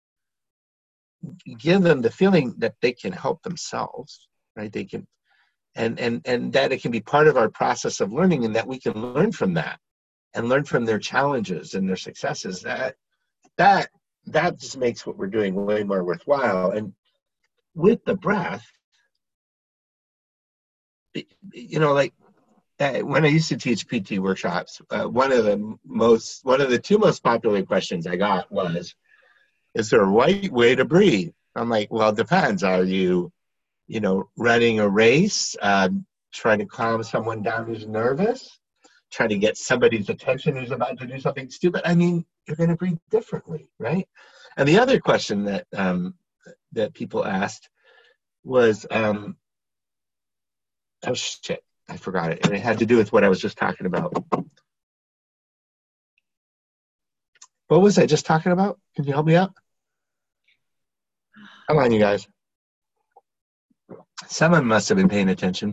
give them the feeling that they can help themselves, right? They can, and and and that it can be part of our process of learning, and that we can learn from that and learn from their challenges and their successes. That that that just makes what we're doing way more worthwhile. And with the breath, you know, like uh, when I used to teach P T workshops, uh, one of the most, one of the two most popular questions I got was, is there a right way to breathe? I'm like, well, it depends. Are you, you know, running a race, uh, trying to calm someone down who's nervous, trying to get somebody's attention who's about to do something stupid? I mean, you're going to breathe differently, right? And the other question that um, that people asked was, um, oh shit, I forgot it. And it had to do with what I was just talking about. What was I just talking about? Can you help me out? Come on, you guys. Someone must have been paying attention.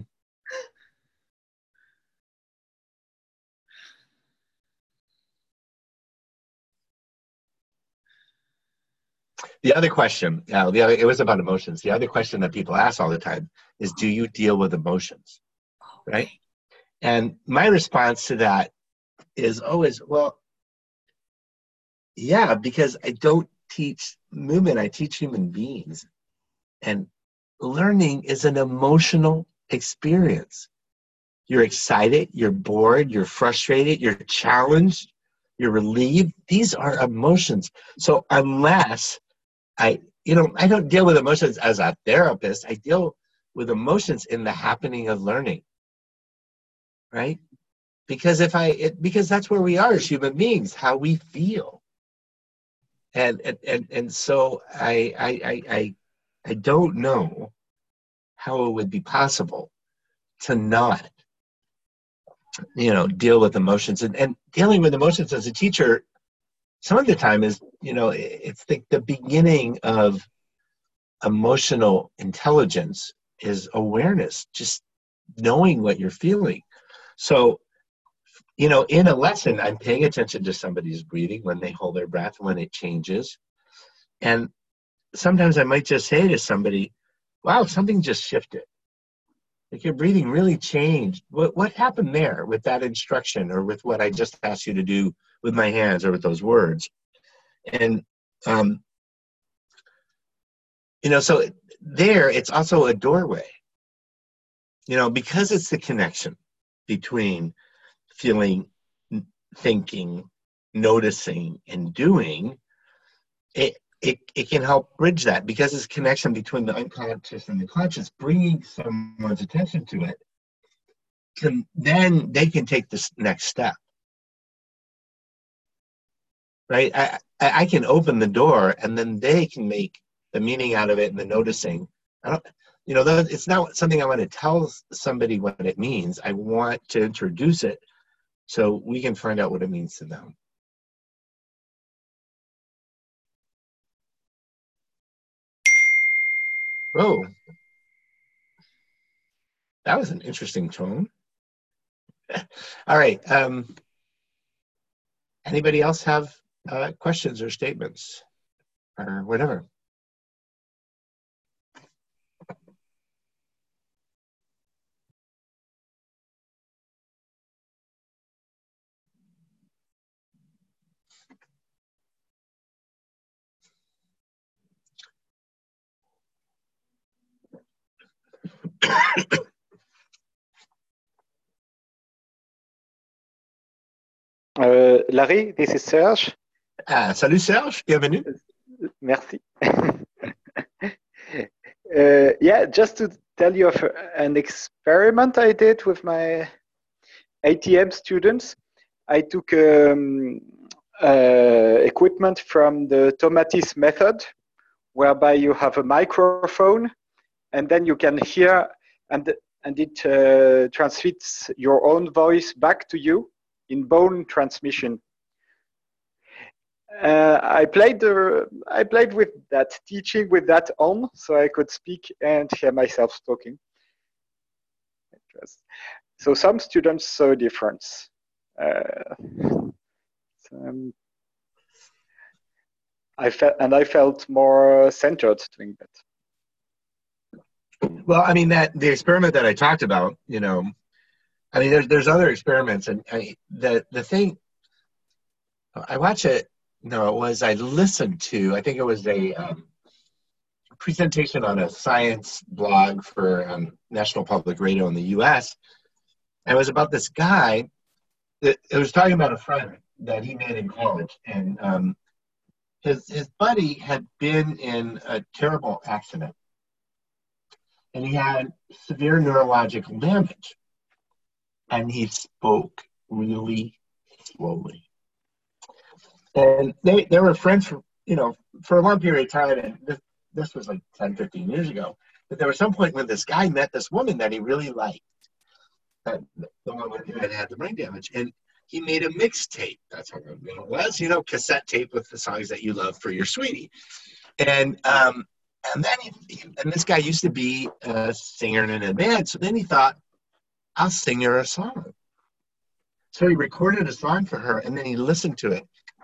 The other question, uh, the other, it was about emotions. The other question that people ask all the time is, do you deal with emotions, right? And my response to that is always, well, yeah, because I don't teach movement, I teach human beings. And learning is an emotional experience. You're excited, you're bored, you're frustrated, you're challenged, you're relieved. These are emotions. So unless I, you know, I don't deal with emotions as a therapist, I deal with emotions in the happening of learning, right? Because if I, it, because that's where we are as human beings, how we feel. And, and, and, and so I, I, I, I, I don't know how it would be possible to not, you know, deal with emotions. And, and dealing with emotions as a teacher, some of the time is, you know, it's the, the beginning of emotional intelligence is awareness, just knowing what you're feeling. So, you know, in a lesson, I'm paying attention to somebody's breathing when they hold their breath, when it changes. And sometimes I might just say to somebody, wow, something just shifted. Like your breathing really changed. What what happened there with that instruction or with what I just asked you to do with my hands or with those words? And, um, you know, so there, it's also a doorway, you know, because it's the connection between feeling, thinking, noticing, and doing, it, it, it can help bridge that because it's a connection between the unconscious and the conscious, bringing someone's attention to it, can, then they can take this next step, right? I, I can open the door and then they can make the meaning out of it and the noticing. I don't, you know, that, it's not something I want to tell somebody what it means. I want to introduce it so we can find out what it means to them. Oh, that was an interesting tone. All right. Um, anybody else have uh, questions or statements or whatever? Uh, Larry, this is Serge. Ah, salut Serge, bienvenue. Merci. uh, yeah, just to tell you of an experiment I did with my A T M students. I took um, uh, equipment from the Tomatis method, whereby you have a microphone and then you can hear and, and it uh, transmits your own voice back to you in bone transmission. Uh, I played the, I played with that, teaching with that on, so I could speak and hear myself talking. So some students saw a difference. Uh, um, I felt, and I felt more centered doing that. Well, I mean, that the experiment that I talked about, you know, I mean, there's there's other experiments, and I, the the thing I watch it. No, it was I listened to. I think it was a um, presentation on a science blog for um, National Public Radio in the U S And it was about this guy that it was talking about a friend that he made in college. And um, his, his buddy had been in a terrible accident. And he had severe neurological damage. And he spoke really slowly. And they, they were friends for, you know, for a long period of time. And this, this was like ten, fifteen years ago. But there was some point when this guy met this woman that he really liked. That, the one who had had the brain damage. And he made a mixtape. That's how it was, you know, cassette tape with the songs that you love for your sweetie. And um, and then he, and this guy used to be a singer in a band. So then he thought, I'll sing her a song. So he recorded a song for her, and then he listened to it.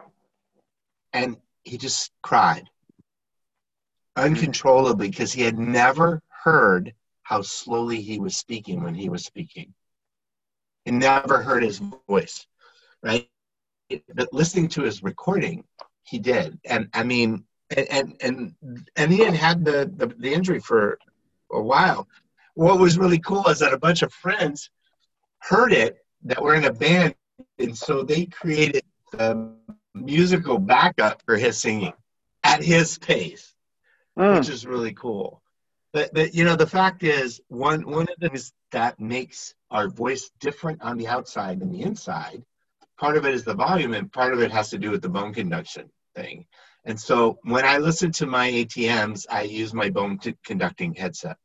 And he just cried uncontrollably because he had never heard how slowly he was speaking when he was speaking. He never heard his voice, right? But listening to his recording, he did. And I mean, and and and he had had the, the, the injury for a while. What was really cool is that a bunch of friends heard it that were in a band, and so they created the musical backup for his singing at his pace, mm. which is really cool. But, but you know, the fact is, one one of the things that makes our voice different on the outside than the inside, part of it is the volume, and part of it has to do with the bone conduction thing. And so when I listen to my A T Ms, I use my bone conducting headset.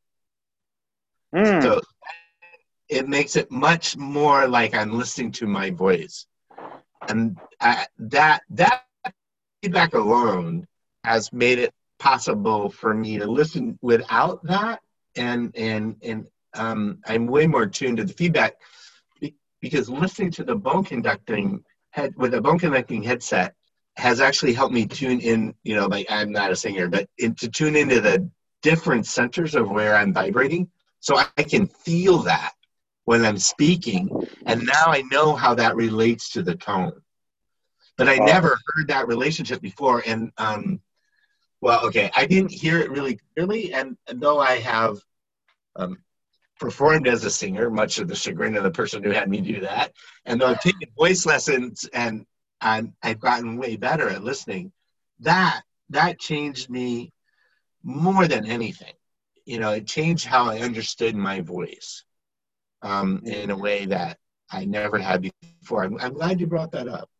Mm. So it makes it much more like I'm listening to my voice. And I, that that feedback alone has made it possible for me to listen without that, and and and um, I'm way more tuned to the feedback because listening to the bone conducting head with a bone conducting headset has actually helped me tune in. You know, like I'm not a singer, but in, to tune into the different centers of where I'm vibrating, so I can feel that when I'm speaking, and now I know how that relates to the tone. But I wow. never heard that relationship before, and um, well, okay, I didn't hear it really clearly, and, and though I have um, performed as a singer, much to the chagrin of the person who had me do that, and though I've taken voice lessons and I'm, I've gotten way better at listening, that that changed me more than anything. You know, it changed how I understood my voice um, in a way that I never had before. I'm, I'm glad you brought that up.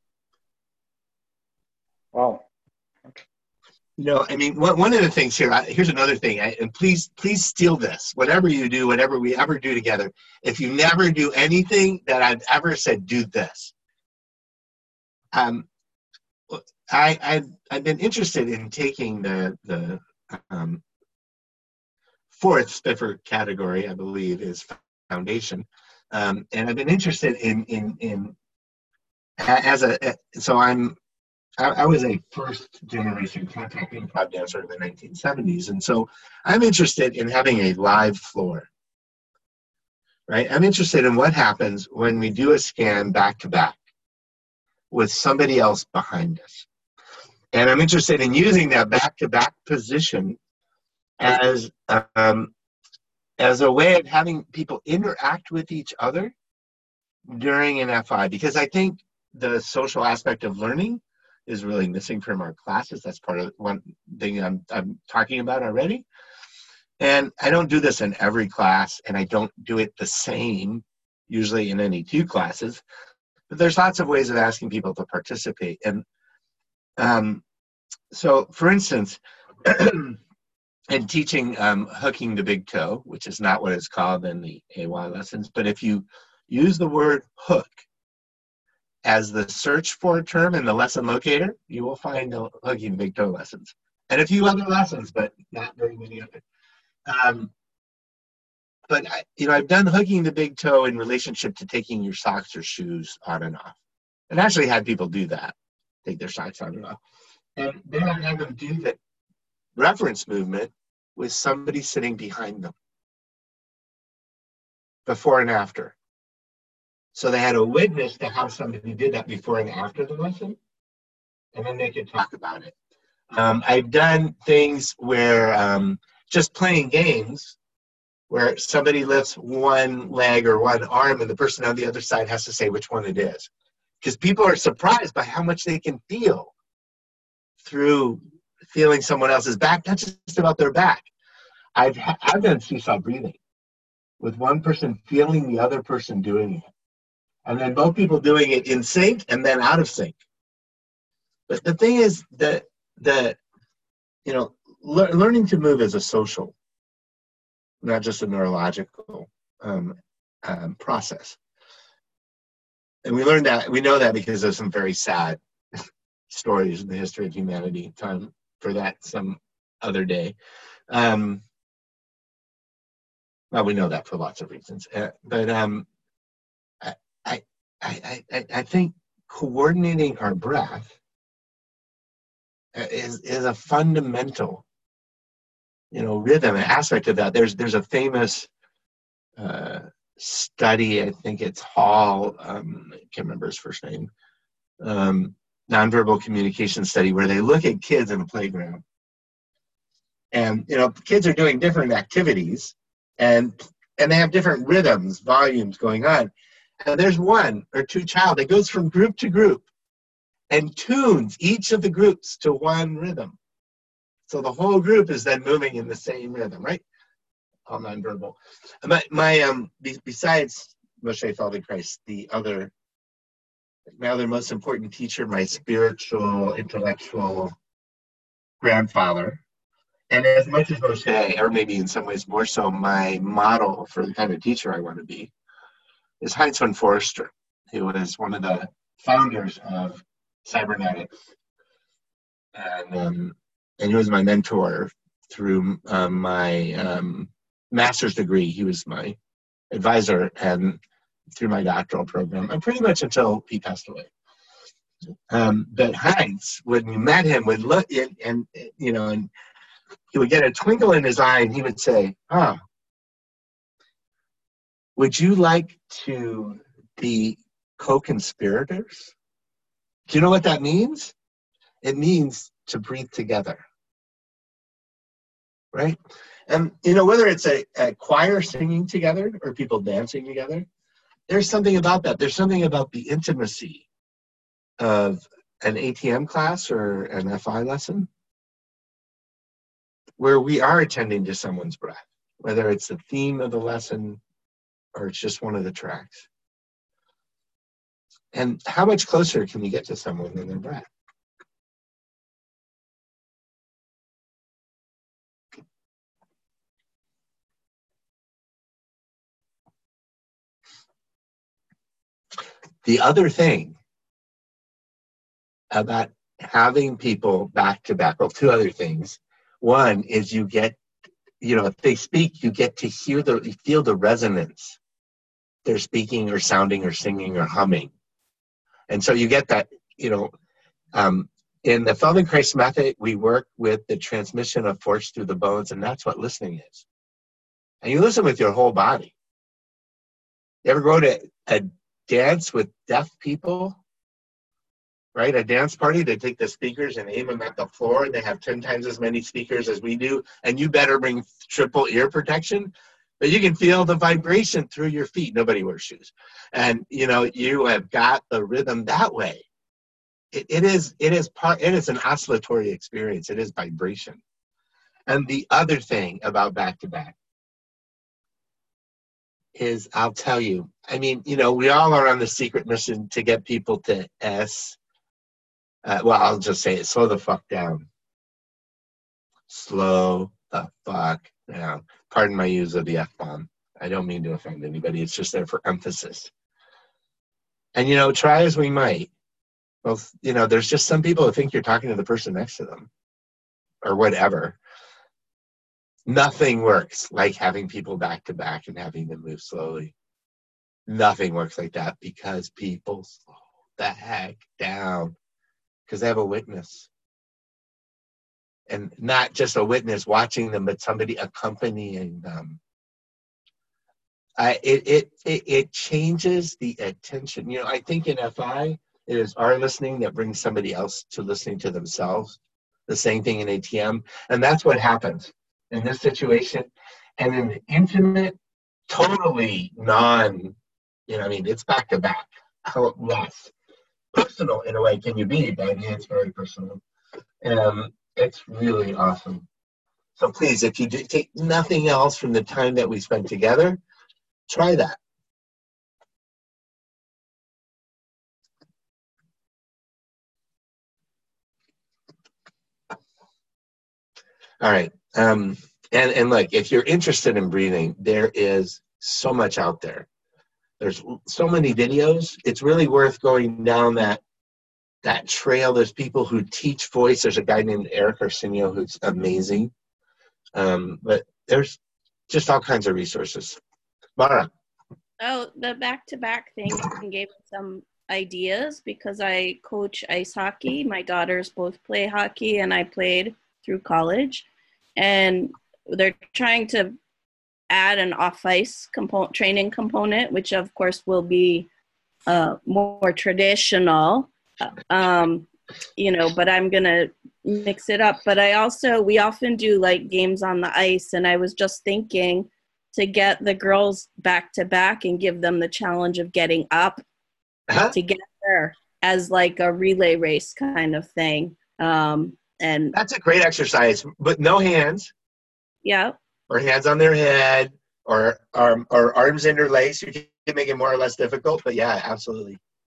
Wow. You know, I mean, one, one of the things here, I, here's another thing, I, and please, please steal this. Whatever you do, whatever we ever do together, if you never do anything that I've ever said, do this. Um, I, I've, I've been interested in taking the, the um, fourth Spifford category, I believe, is foundation. Um, and I've been interested in, in, in as a, so I'm, I was a first generation contact improv dancer in the nineteen seventies. And so I'm interested in having a live floor, right? I'm interested in what happens when we do a scan back to back with somebody else behind us. And I'm interested in using that back to back position as, um, as a way of having people interact with each other during an F I, because I think the social aspect of learning is really missing from our classes. That's part of one thing I'm, I'm talking about already. And I don't do this in every class, and I don't do it the same usually in any two classes, but there's lots of ways of asking people to participate. And um, so, for instance, in teaching um, hooking the big toe, which is not what it's called in the A Y lessons, but if you use the word hook as the search for term in the lesson locator, you will find the hooking the big toe lessons. And a few other lessons, but not very many others. Um, but, I, you know, I've done hooking the big toe in relationship to taking your socks or shoes on and off. And actually had people do that, take their socks on and off. And then I had them do the reference movement with somebody sitting behind them, before and after. So they had a witness to how somebody did that before and after the lesson, and then they could talk about it. Um, I've done things where um, just playing games where somebody lifts one leg or one arm and the person on the other side has to say which one it is. Because people are surprised by how much they can feel through feeling someone else's back, not just about their back. I've, I've done seesaw breathing with one person feeling the other person doing it. And then both people doing it in sync and then out of sync. But the thing is that, that you know, le- learning to move is a social, not just a neurological um, um, process. And we learned that, we know that because of some very sad stories in the history of humanity. Time for that some other day. Um, well, we know that for lots of reasons. Uh, but um, I, I, I, I, I think coordinating our breath is, is a fundamental, you know, rhythm, an aspect of that. There's, there's a famous uh, study, I think it's Hall, um, I can't remember his first name, um, nonverbal communication study, where they look at kids in a playground. And, you know, kids are doing different activities and and they have different rhythms, volumes going on. And there's one or two child that goes from group to group and tunes each of the groups to one rhythm. So the whole group is then moving in the same rhythm, right? All nonverbal. My, my um, besides Moshe Feldenkrais, the other, my other most important teacher, my spiritual, intellectual grandfather, and as much as Moshe, or maybe in some ways more so, my model for the kind of teacher I want to be, is Heinz von Forster, who was one of the founders of cybernetics. And, um, and he was my mentor through um, my um, master's degree. He was my advisor and through my doctoral program, and pretty much until he passed away. Um, but Heinz, when you met him, would look and, and you know, and he would get a twinkle in his eye and he would say, "Ah, oh, would you like to be co-conspirators?" Do you know what that means? It means to breathe together, right? And, you know, whether it's a, a choir singing together or people dancing together, there's something about that. There's something about the intimacy of an A T M class or an F I lesson where we are attending to someone's breath, whether it's the theme of the lesson or it's just one of the tracks. And how much closer can we get to someone than their breath? The other thing about having people back to back, well, two other things. One is you get, you know, if they speak, you get to hear the, you feel the resonance. They're speaking or sounding or singing or humming. And so you get that, you know, um, in the Feldenkrais method, we work with the transmission of force through the bones, and that's what listening is. And you listen with your whole body. You ever go to a dance with deaf people? Right, a dance party, they take the speakers and aim them at the floor, and they have ten times as many speakers as we do, and you better bring triple ear protection, but you can feel the vibration through your feet. Nobody wears shoes. And, you know, you have got the rhythm that way. It, it is, it is part, it is an oscillatory experience. It is vibration. And the other thing about back-to-back is, I'll tell you, I mean, you know, we all are on the secret mission to get people to S, Uh, well, I'll just say it, slow the fuck down. Slow the fuck down. Pardon my use of the F-bomb. I don't mean to offend anybody. It's just there for emphasis. And, you know, try as we might. Well, you know, there's just some people who think you're talking to the person next to them or whatever. Nothing works like having people back to back and having them move slowly. Nothing works like that because people slow the heck down. Because they have a witness. And not just a witness watching them, but somebody accompanying them. I, it, it, it, it changes the attention. You know, I think in F I, it is our listening that brings somebody else to listening to themselves. The same thing in A T M. And that's what happens in this situation. and then the intimate, totally non, you know, I mean, it's back to back. How less personal in a way can you be, but yeah, it's very personal. Um, it's really awesome. So please, if you do take nothing else from the time that we spent together, try that. All right. Um, and, and look, if you're interested in breathing, there is so much out there. There's so many videos. It's really worth going down that that trail. There's people who teach voice. There's a guy named Eric Arsenio who's amazing. Um, but there's just all kinds of resources. Mara. Oh, the back-to-back thing gave me some ideas because I coach ice hockey. My daughters both play hockey, and I played through college. And they're trying to add an off-ice component, training component, which of course will be uh, more traditional, um, you know, but I'm going to mix it up. But I also, we often do like games on the ice, and I was just thinking to get the girls back to back and give them the challenge of getting up uh-huh. together as like a relay race kind of thing. Um, and that's a great exercise, but no hands. Yeah. Or hands on their head, or arm, or arms interlaced. You can make it more or less difficult, but yeah, absolutely.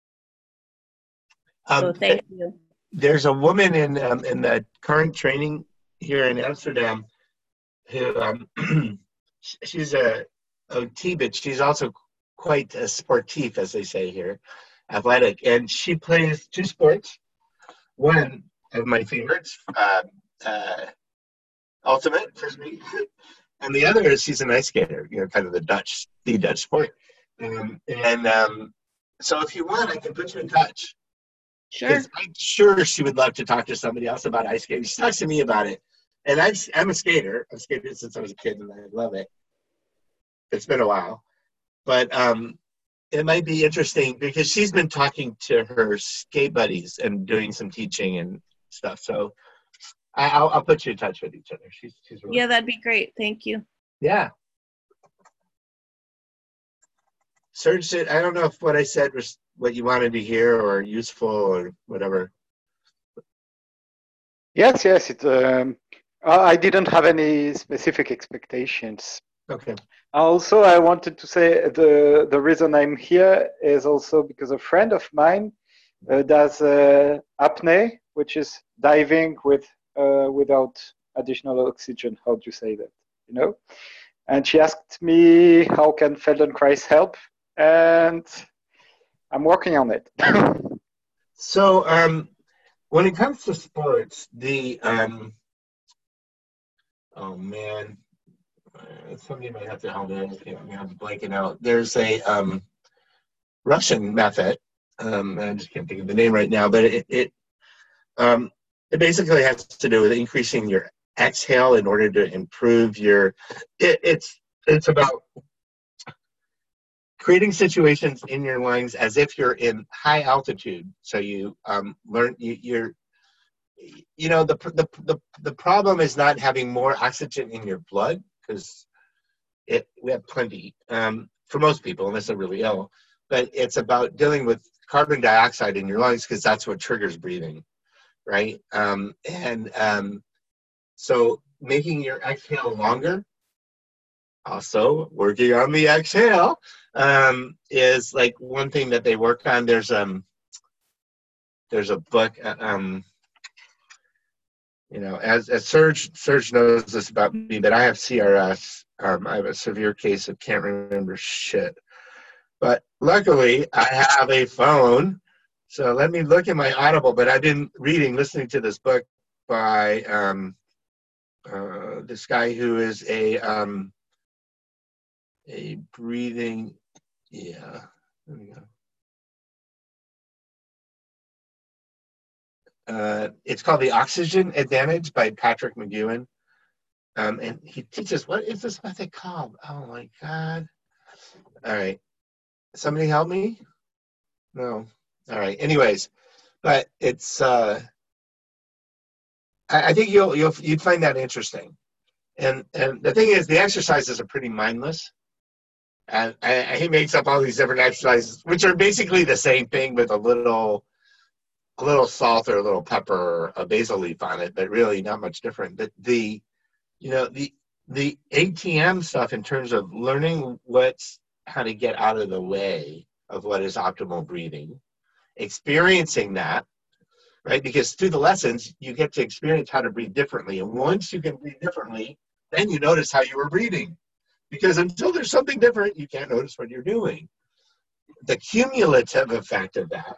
Um, oh, thank you. There's a woman in um, in the current training here in Amsterdam who um, she's a O T, but she's also quite a sportif, as they say here, athletic, and she plays two sports. One of my favorites, uh, uh, ultimate frisbee. And the other is she's an ice skater, you know, kind of the Dutch, the Dutch sport. Um, and um, so if you want, I can put you in touch. Sure. I'm sure she would love to talk to somebody else about ice skating. She talks to me about it. And I've, I'm a skater. I've skated since I was a kid, and I love it. It's been a while. But um, it might be interesting because she's been talking to her skate buddies and doing some teaching and stuff. So I'll, I'll put you in touch with each other. She's, she's really yeah, that'd be great. Thank you. Yeah. Serge, I don't know if what I said was what you wanted to hear or useful or whatever. Yes, yes. It, um, I didn't have any specific expectations. Okay. Also, I wanted to say the, the reason I'm here is also because a friend of mine uh, does uh, apnea, which is diving with Uh, without additional oxygen. How do you say that? You know? And she asked me, how can Feldenkrais help? And I'm working on it. So um, when it comes to sports, the, um, oh man, uh, somebody might have to help me. I'm blanking out. There's a um, Russian method. Um, I just can't think of the name right now, but it, it um, It basically has to do with increasing your exhale in order to improve your, it, it's it's about creating situations in your lungs as if you're in high altitude. So you um, learn, you, you're, you know, the, the, the, the problem is not having more oxygen in your blood, because it we have plenty um, for most people, unless they're really ill, but it's about dealing with carbon dioxide in your lungs, because that's what triggers breathing. Right? Um, and um, so making your exhale longer, also working on the exhale, um, is like one thing that they work on. There's um, there's a book, um, you know, as, as Serge, Serge knows this about me, but I have C R S. Um, I have a severe case of can't remember shit. But luckily, I have a phone. So let me look at my Audible, but I've been reading, listening to this book by um, uh, this guy who is a um, a breathing, yeah, there we go. Uh, it's called The Oxygen Advantage by Patrick McGowan. Um, and he teaches, what is this method called? Oh my God. All right. Somebody help me? No. All right. Anyways, but it's, uh, I, I think you'll, you'll, you'd find that interesting. And and the thing is, the exercises are pretty mindless. And, and he makes up all these different exercises, which are basically the same thing with a little, a little salt or a little pepper or a basil leaf on it, but really not much different. But the, you know, the the A T M stuff in terms of learning what's how to get out of the way of what is optimal breathing, experiencing that, right? Because through the lessons, you get to experience how to breathe differently. And once you can breathe differently, then you notice how you were breathing. Because until there's something different, you can't notice what you're doing. The cumulative effect of that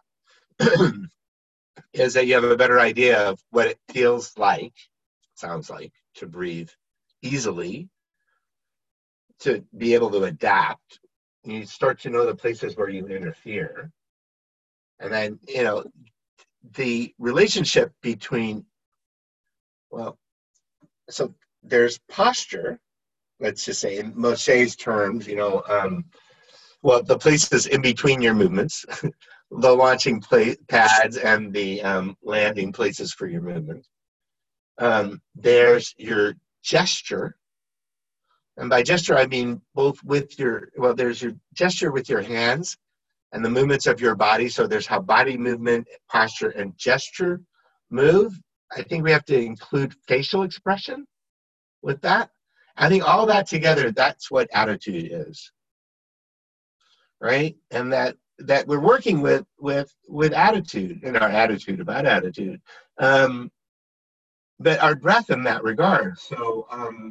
is that you have a better idea of what it feels like, sounds like, to breathe easily, to be able to adapt. You start to know the places where you interfere. And then, you know, the relationship between, well, so there's posture, let's just say in Moshe's terms, you know, um, well, the places in between your movements, the launching play, pads and the um, landing places for your movement. Um, there's your gesture. And by gesture, I mean both with your, well, there's your gesture with your hands and the movements of your body. So there's how body movement, posture, and gesture move. I think we have to include facial expression with that. I think all that together, that's what attitude is, right? And that that we're working with with with attitude in our attitude about attitude, um, but our breath in that regard. So, um,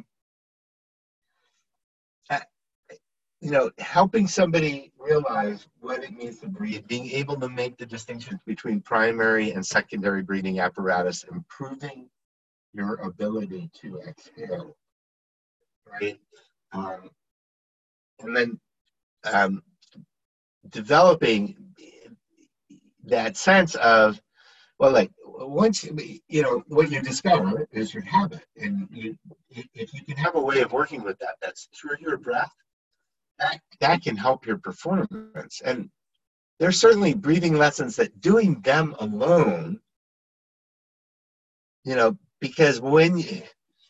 you know, helping somebody realize what it means to breathe, being able to make the distinctions between primary and secondary breathing apparatus, improving your ability to exhale, right? Um, and then um, developing that sense of, well, like once, you know, what you discover is your habit. And you, if you can have a way of working with that, that's through your breath, that, that can help your performance. And there's certainly breathing lessons that doing them alone, you know, because when you,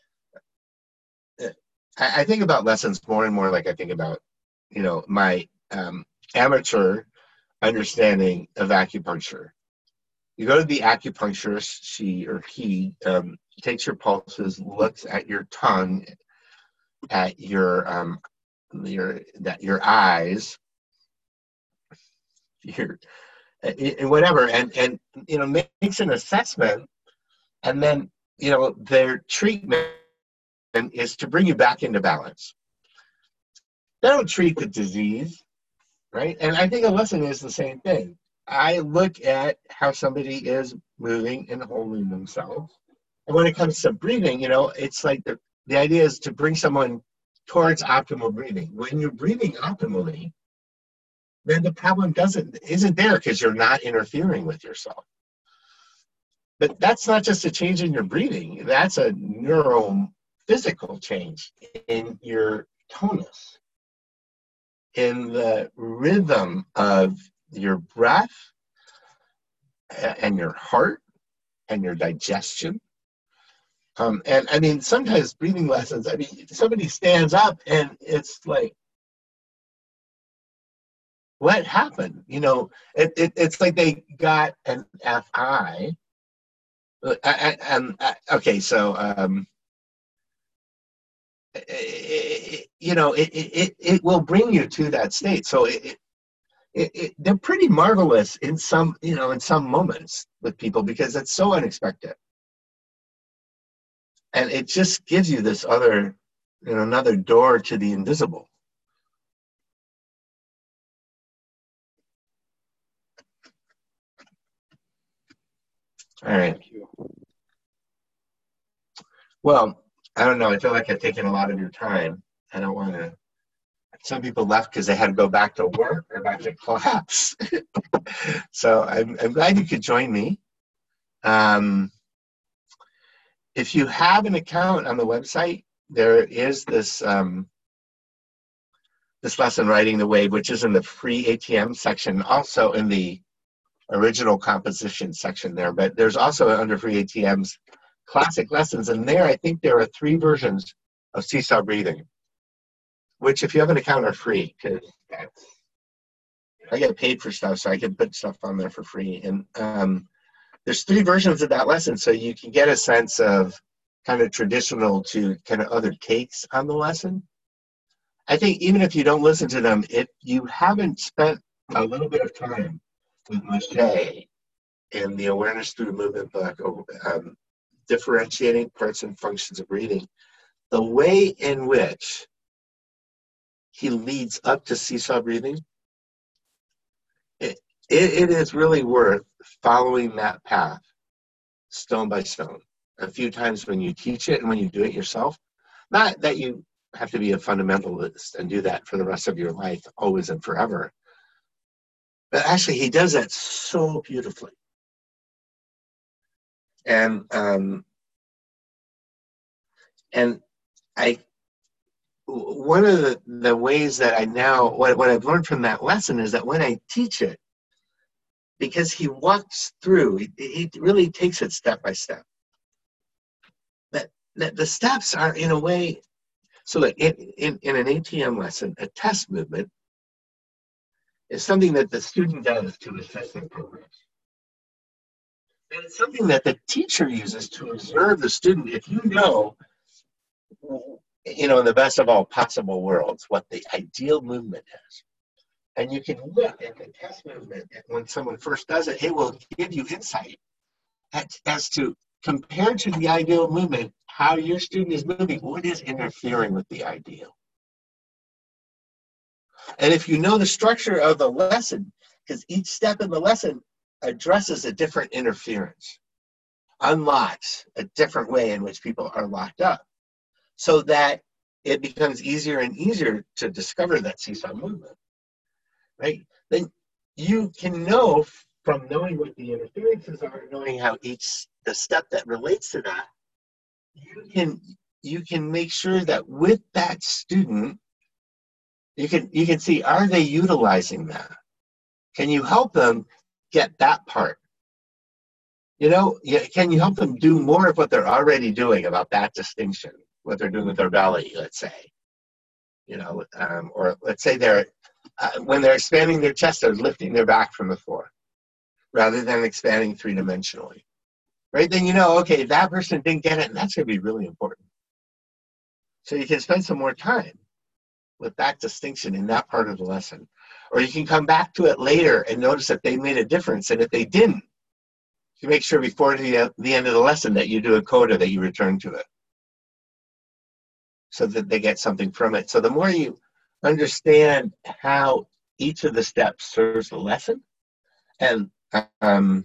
I think about lessons more and more like I think about, you know, my um, amateur understanding of acupuncture. You go to the acupuncturist, she or he um, takes your pulses, looks at your tongue, at your um, your that your eyes, your and whatever, and and you know makes an assessment, and then you know their treatment is to bring you back into balance. They don't treat the disease, right? And I think a lesson is the same thing. I look at how somebody is moving and holding themselves. And when it comes to breathing, you know, it's like the, the idea is to bring someone towards optimal breathing. When you're breathing optimally, then the problem doesn't isn't there because you're not interfering with yourself. But that's not just a change in your breathing. That's a neurophysical change in your tonus, in the rhythm of your breath and your heart and your digestion. Um, and I mean, sometimes breathing lessons, I mean, somebody stands up and it's like, what happened? You know, it, it, it's like they got an F I. And okay, so, um, it, you know, it, it, it will bring you to that state. So it, it, it, they're pretty marvelous in some, you know, in some moments with people because it's so unexpected. And it just gives you this other, you know, another door to the invisible. All right. Thank you. Well, I don't know. I feel like I've taken a lot of your time. I don't want to. Some people left because they had to go back to work or back to class. So I'm, I'm glad you could join me. Um, if you have an account on the website, there is this um, this lesson, Riding the Wave, which is in the free A T M section, also in the original composition section there. But there's also under free A T Ms classic lessons, and there I think there are three versions of seesaw breathing, which if you have an account are free, because I get paid for stuff, so I can put stuff on there for free. And um, there's three versions of that lesson, so you can get a sense of kind of traditional to kind of other takes on the lesson. I think even if you don't listen to them, if you haven't spent a little bit of time with Moshe in the Awareness Through Movement book, um, differentiating parts and functions of breathing, the way in which he leads up to seesaw breathing, it, it, it is really worth following that path stone by stone a few times when you teach it and when you do it yourself. Not that you have to be a fundamentalist and do that for the rest of your life, always and forever. But actually, he does that so beautifully. And um, and I, one of the, the ways that I now, what, what I've learned from that lesson is that when I teach it, because he walks through, he, he really takes it step by step. That, that the steps are in a way, so that in, in, in an A T M lesson, a test movement is something that the student does to assess their progress. And it's something that the teacher uses to observe the student. If you know, you know, in the best of all possible worlds, what the ideal movement is, and you can look at the test movement when someone first does it, it will give you insight as, as to, compared to the ideal movement, how your student is moving, what is interfering with the ideal. And if you know the structure of the lesson, because each step in the lesson addresses a different interference, unlocks a different way in which people are locked up, so that it becomes easier and easier to discover that seesaw movement, right? Then you can know from knowing what the interferences are, knowing how each, the step that relates to that, you can, you can make sure that with that student, you can, you can see, are they utilizing that? Can you help them get that part? You know, can you help them do more of what they're already doing about that distinction? What they're doing with their belly, let's say, you know, um, or let's say they're, uh, when they're expanding their chest, they're lifting their back from the floor rather than expanding three-dimensionally, right? Then you know, okay, that person didn't get it, and that's going to be really important. So you can spend some more time with that distinction in that part of the lesson. Or you can come back to it later and notice that they made a difference, and if they didn't, you make sure before the, the end of the lesson that you do a coda, that you return to it, so that they get something from it. So the more you understand how each of the steps serves the lesson, and um,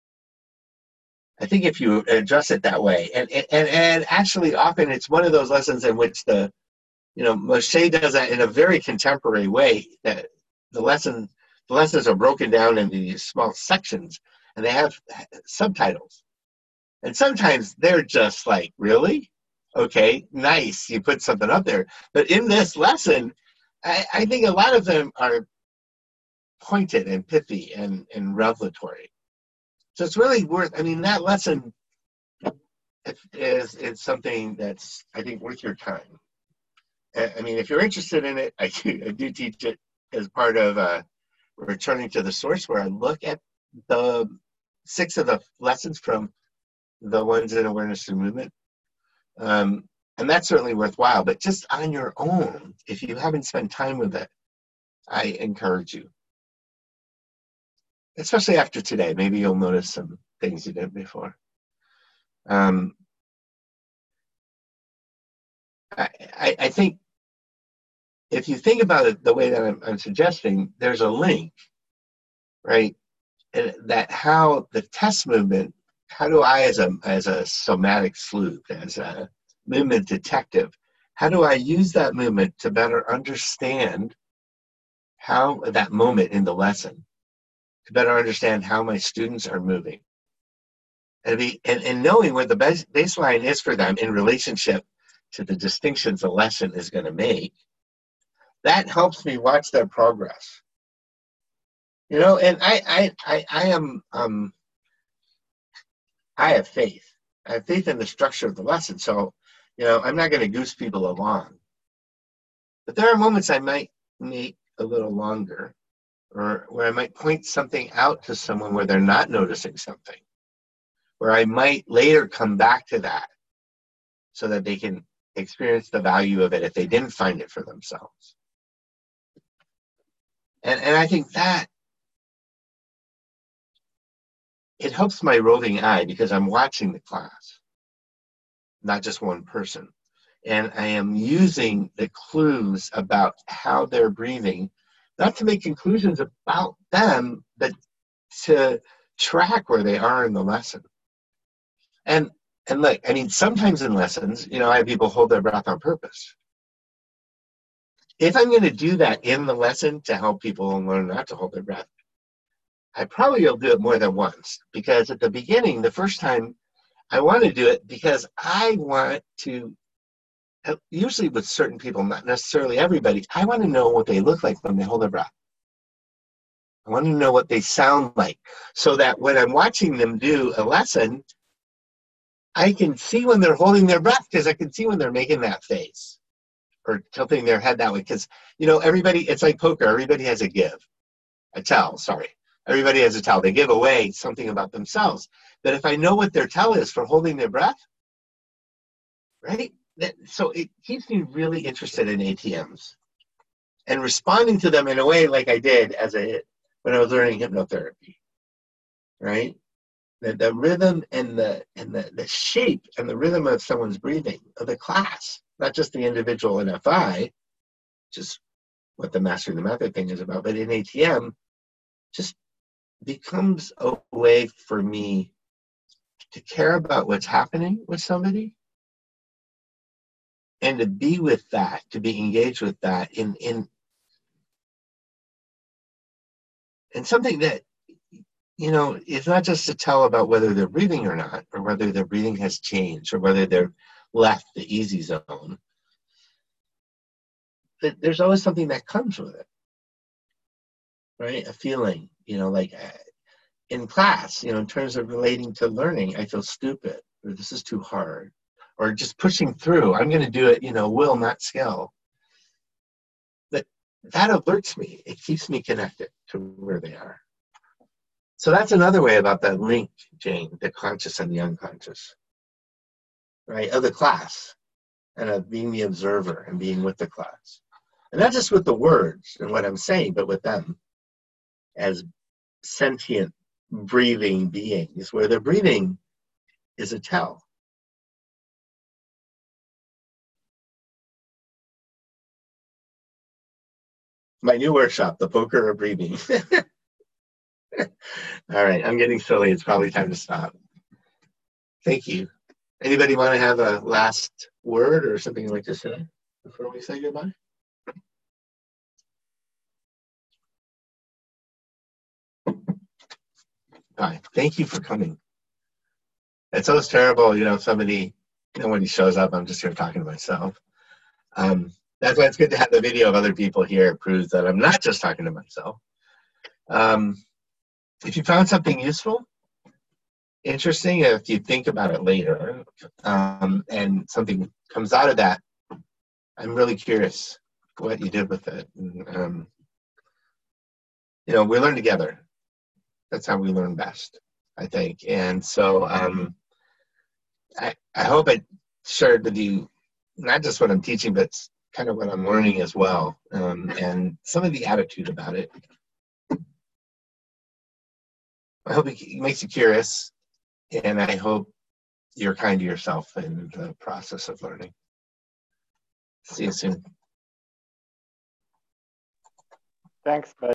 I think if you address it that way, and, and, and actually often it's one of those lessons in which the, you know, Moshe does that in a very contemporary way, that the lesson, the lessons are broken down into these small sections, and they have subtitles. And sometimes they're just like, really? Okay, nice, you put something up there. But in this lesson, I, I think a lot of them are pointed and pithy and, and revelatory. So it's really worth, I mean, that lesson is, is something that's, I think, worth your time. I mean, if you're interested in it, I do, I do teach it as part of uh, Returning to the Source, where I look at the six of the lessons from the ones in Awareness Through Movement. Um, and that's certainly worthwhile, but just on your own, if you haven't spent time with it, I encourage you. Especially after today, maybe you'll notice some things you did before. Um, I, I, I think if you think about it the way that I'm, I'm suggesting, there's a link, right? And that how the test movement, how do I, as a as a somatic sleuth, as a movement detective, how do I use that movement to better understand how that moment in the lesson, to better understand how my students are moving, and be and, and knowing what the base, baseline is for them in relationship to the distinctions the lesson is going to make. That helps me watch their progress. You know, and I I I, I am um I have faith. I have faith in the structure of the lesson. So You know, I'm not going to goose people along. But there are moments I might make a little longer, or where I might point something out to someone where they're not noticing something, where I might later come back to that so that they can experience the value of it if they didn't find it for themselves. And, and I think that it helps my roving eye because I'm watching the class, not just one person. And I am using the clues about how they're breathing, not to make conclusions about them, but to track where they are in the lesson. And and look, I mean, sometimes in lessons, you know, I have people hold their breath on purpose. If I'm going to do that in the lesson to help people learn not to hold their breath, I probably will do it more than once, because at the beginning, the first time, I want to do it because I want to, usually with certain people, not necessarily everybody, I want to know what they look like when they hold their breath. I want to know what they sound like, so that when I'm watching them do a lesson, I can see when they're holding their breath, because I can see when they're making that face or tilting their head that way. Because, you know, everybody, it's like poker. Everybody has a give, a tell, sorry. Everybody has a tell. They give away something about themselves. But if I know what their tell is for holding their breath, right? That, so it keeps me really interested in A T Ms and responding to them in a way like I did as a when I was learning hypnotherapy, right? The, the rhythm and the and the, the shape and the rhythm of someone's breathing, of the class, not just the individual in F I, which is what the Mastering the Method thing is about, but in A T M, just becomes a way for me to care about what's happening with somebody and to be with that, to be engaged with that in in in something that, you know, it's not just to tell about whether they're breathing or not, or whether their breathing has changed, or whether they're left the easy zone. But there's always something that comes with it, right? A feeling, you know, like in class, you know, in terms of relating to learning, I feel stupid, or this is too hard, or just pushing through. I'm going to do it, you know, will, not skill. But that alerts me. It keeps me connected to where they are. So that's another way about that link, Jane, the conscious and the unconscious, right, of the class, and of being the observer and being with the class. And not just with the words and what I'm saying, but with them as sentient, breathing beings, where their breathing is a tell. My new workshop, the poker of breathing. All right, I'm getting silly. It's probably time to stop. Thank you. Anybody want to have a last word or something you'd like to say before we say goodbye? Hi, thank you for coming. It's always terrible, you know, if somebody, nobody shows up, I'm just here talking to myself. Um, that's why it's good to have the video of other people here. It proves that I'm not just talking to myself. Um, if you found something useful, interesting, if you think about it later, um, and something comes out of that, I'm really curious what you did with it. And, um, you know, we learn together. That's how we learn best, I think. And so um, I, I hope I shared with you not just what I'm teaching, but kind of what I'm learning as well, um, and some of the attitude about it. I hope it makes you curious, and I hope you're kind to yourself in the process of learning. See you soon. Thanks. Bye.